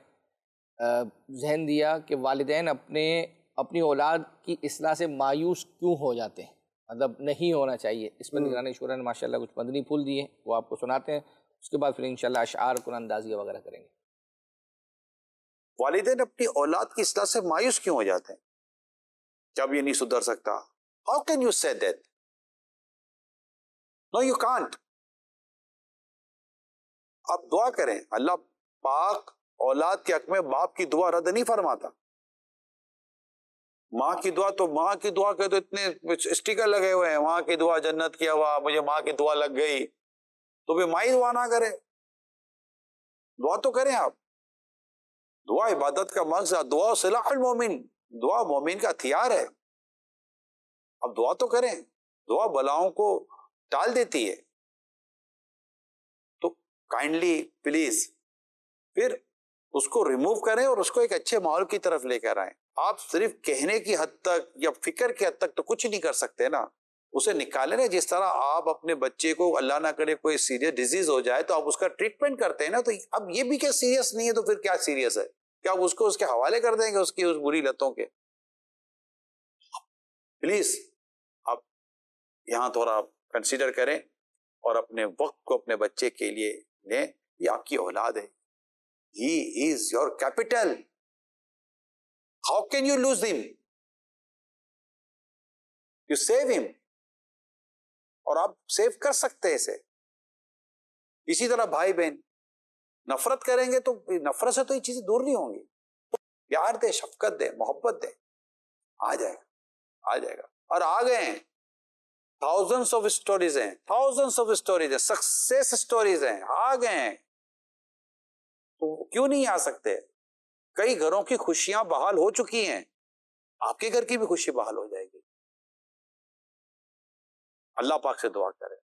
Speaker 2: ذہن دیا کہ والدین اپنی اولاد کی اصلاح سے مایوس کیوں ہو جاتے ہیں، مطلب نہیں ہونا چاہیے. اس پر نگران شورا نے ماشاءاللہ کچھ مدنی پھول دیے، وہ آپ کو سناتے ہیں. اس کے بعد پھر انشاءاللہ اشعار قرآن اندازیہ وغیرہ کریں گے.
Speaker 11: والدین اپنی اولاد کی اصلاح سے مایوس کیوں ہو جاتے ہیں؟ جب یہ نہیں سدھر سکتا. How can you say that? No, you can't. آپ دعا کریں. اللہ پاک اولاد کے حق میں باپ کی دعا رد نہیں فرماتا. ماں کی دعا تو ماں کی دعا کے تو اتنے اسٹیکر لگے ہوئے ہیں، ماں کی دعا جنت کی ہوا، مجھے ماں کی دعا لگ گئی، تو پھر ماں ہی دعا نہ کرے. دعا تو کریں آپ. دعا عبادت کا مقصد، دعا سلاح المومن، دعا مومن کا ہتھیار ہے. اب دعا تو کریں. دعا بلاؤں کو ٹال دیتی ہے. تو کائنڈلی پلیز پھر اس کو ریموو کریں اور اس کو ایک اچھے ماحول کی طرف لے کر آئیں. آپ صرف کہنے کی حد تک یا فکر کی حد تک تو کچھ نہیں کر سکتے نا، اسے نکالے نا. جس طرح آپ اپنے بچے کو اللہ نہ کرے کوئی سیریس ڈیزیز ہو جائے تو آپ اس کا ٹریٹمنٹ کرتے ہیں نا، تو اب یہ بھی کیا سیریس نہیں ہے تو پھر کیا سیریس ہے؟ کیا آپ اس کو اس کے حوالے کر دیں گے اس کی اس بری لتوں کے؟ پلیز آپ یہاں تھوڑا کنسیڈر کریں اور اپنے وقت کو اپنے بچے کے لیے لیں. یہ آپ کی اولاد ہے. He is your capital. How can you lose him? You save him. اور آپ سیو کر سکتے ہیں اسے. اسی طرح بھائی بہن نفرت کریں گے تو نفرت سے تو یہ چیزیں دور نہیں ہوں گی. پیار دے، شفقت دے، محبت دے، آ جائے گا، آ جائے گا. اور آ گئے ہیں، thousands of stories ہیں، thousands of stories ہیں، success stories ہیں، آ گئے ہیں. تو کیوں نہیں آ سکتے؟ کئی گھروں کی خوشیاں بحال ہو چکی ہیں، آپ کے گھر کی بھی خوشی بحال ہو جائے گی. اللہ پاک سے دعا کرے.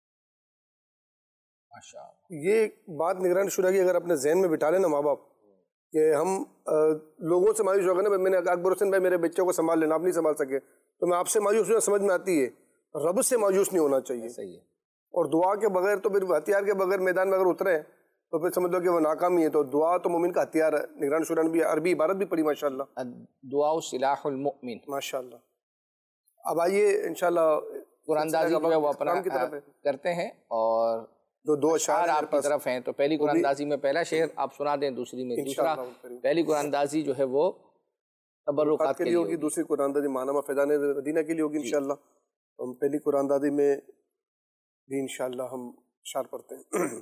Speaker 3: یہ بات نگران شورا کی اگر اپنے ذہن میں بٹھا لیں نا ماں باپ کہ ہم لوگوں سے مایوس ہو گئے نا، میں نے اکبر حسین بھائی میرے بچوں کو سنبھال لینا، آپ نہیں سنبھال سکے تو میں آپ سے مایوس ہونا سمجھ میں آتی ہے. رب سے مایوس نہیں ہونا چاہیے. صحیح ہے. اور دعا کے بغیر تو پھر ہتھیار کے بغیر میدان میں اگر اترے تو پھر سمجھ لو کہ وہ ناکامی ہے. تو دعا تو مومن کا ہتھیار ہے. نگران شورا نے بھی عربی عبارت بھی پڑھی ماشاءاللہ،
Speaker 2: دعا سلاح المؤمن.
Speaker 3: ماشاءاللہ. اب آئیے انشاءاللہ
Speaker 2: قرآن اندازی جو ہے وہ اپنا کرتے ہیں، اور دو اشعار آپ کی طرف ہیں. تو پہلی قرآن اندازی میں پہلا شعر آپ سنا دیں، دوسری میں دوسرا. پہلی قرآن اندازی جو ہے وہ تبرکات کے لیے ہوگی،
Speaker 3: دوسری قرآن اندازی ماہنامہ فیضان مدینہ کے لیے ہوگی انشاءاللہ. ہم پہلی قرآن اندازی میں بھی انشاءاللہ ہم اشعار پڑھتے ہیں.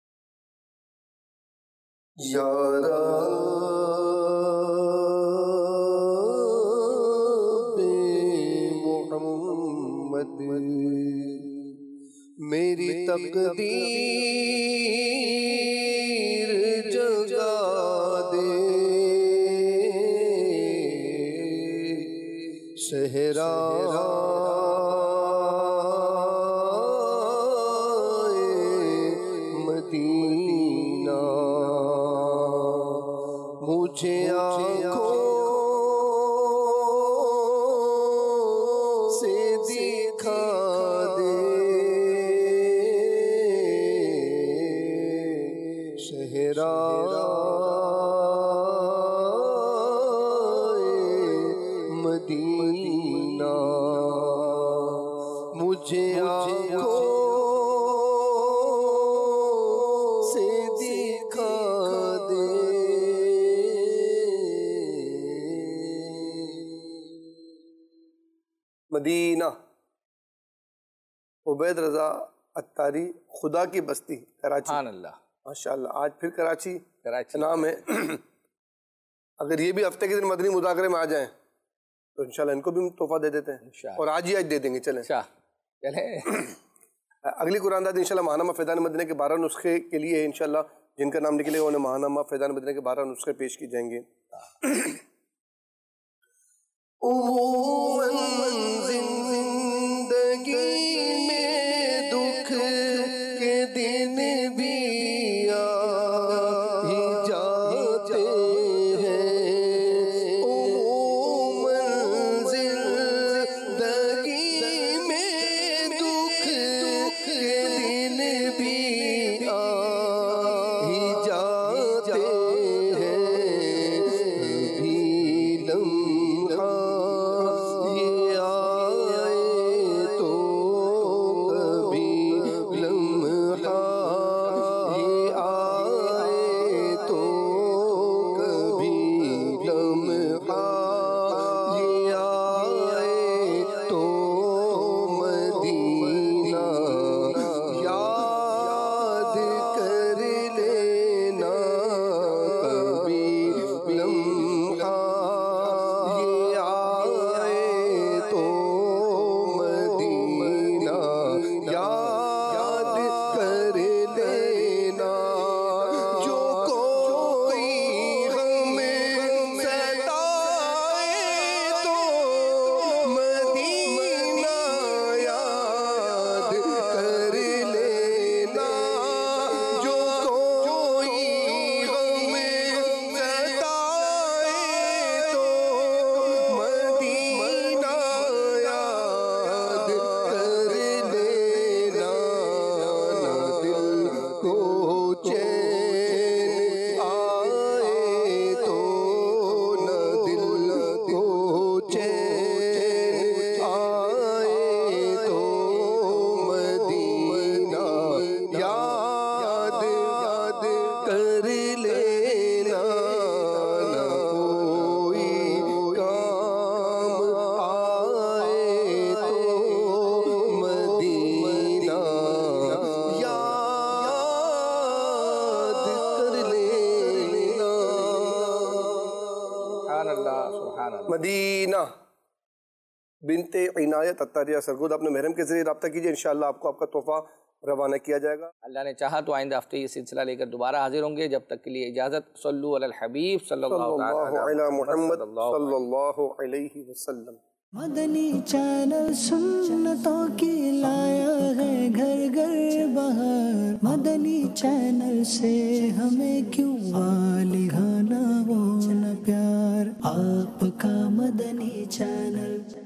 Speaker 3: یا محمد میری تقدیر جگا دے، صحرا مدینہ مجھے آنکھوں سے دکھا دے، صحرا مدینہ مجھے آنکھوں سے دکھا دے. مدینہ عبید رضا اتاری، خدا کی بستی، کراچی. سبحان اللہ، ماشاءاللہ. آج پھر کراچی نام ہے. اگر یہ بھی ہفتے کے دن مدنی مذاکرے میں آ جائیں تو انشاءاللہ ان کو بھی تحفہ دے دیتے ہیں، اور آج ہی آج دے دیں گے. چلیں اگلی قرآن اندازی انشاءاللہ ماہنامہ فیضان مدینہ کے 12 نسخے کے لیے انشاءاللہ جن کا نام نکلے انہیں ماہنامہ فیضان مدینہ کے 12 نسخے پیش کی جائیں گے. زندگی میں دکھ کے دن بھی آ ہی جاتے ہیں، عموماً زندگی میں دکھ کے دن بھی آ ہی جاتے ہیں. ابھی لمحہ یہ मदीना बिनते इनायत अत्तारिया सरगोद, अपने महरम के जरिए रब्ता कीजिए, इंशाअल्लाह आपको आपका तोहफा रवाना किया जाएगा।
Speaker 2: अल्लाह ने चाहा तो आइंदा हफ्ते ये सिलसिला लेकर दोबारा हाजिर होंगे। जब तक के लिए इजाज़त। सल्लु अलल हबीब सल्लल्लाहु
Speaker 3: अला मुहम्मद सल्लल्लाहु अलैहि वसल्लम।
Speaker 21: मदनी चैनल सुन्नतों की लाया है घर घर बहार। मदनी चैनल से हमें क्यों लिहाना वो न प्यार, आपका मदनी चैनल।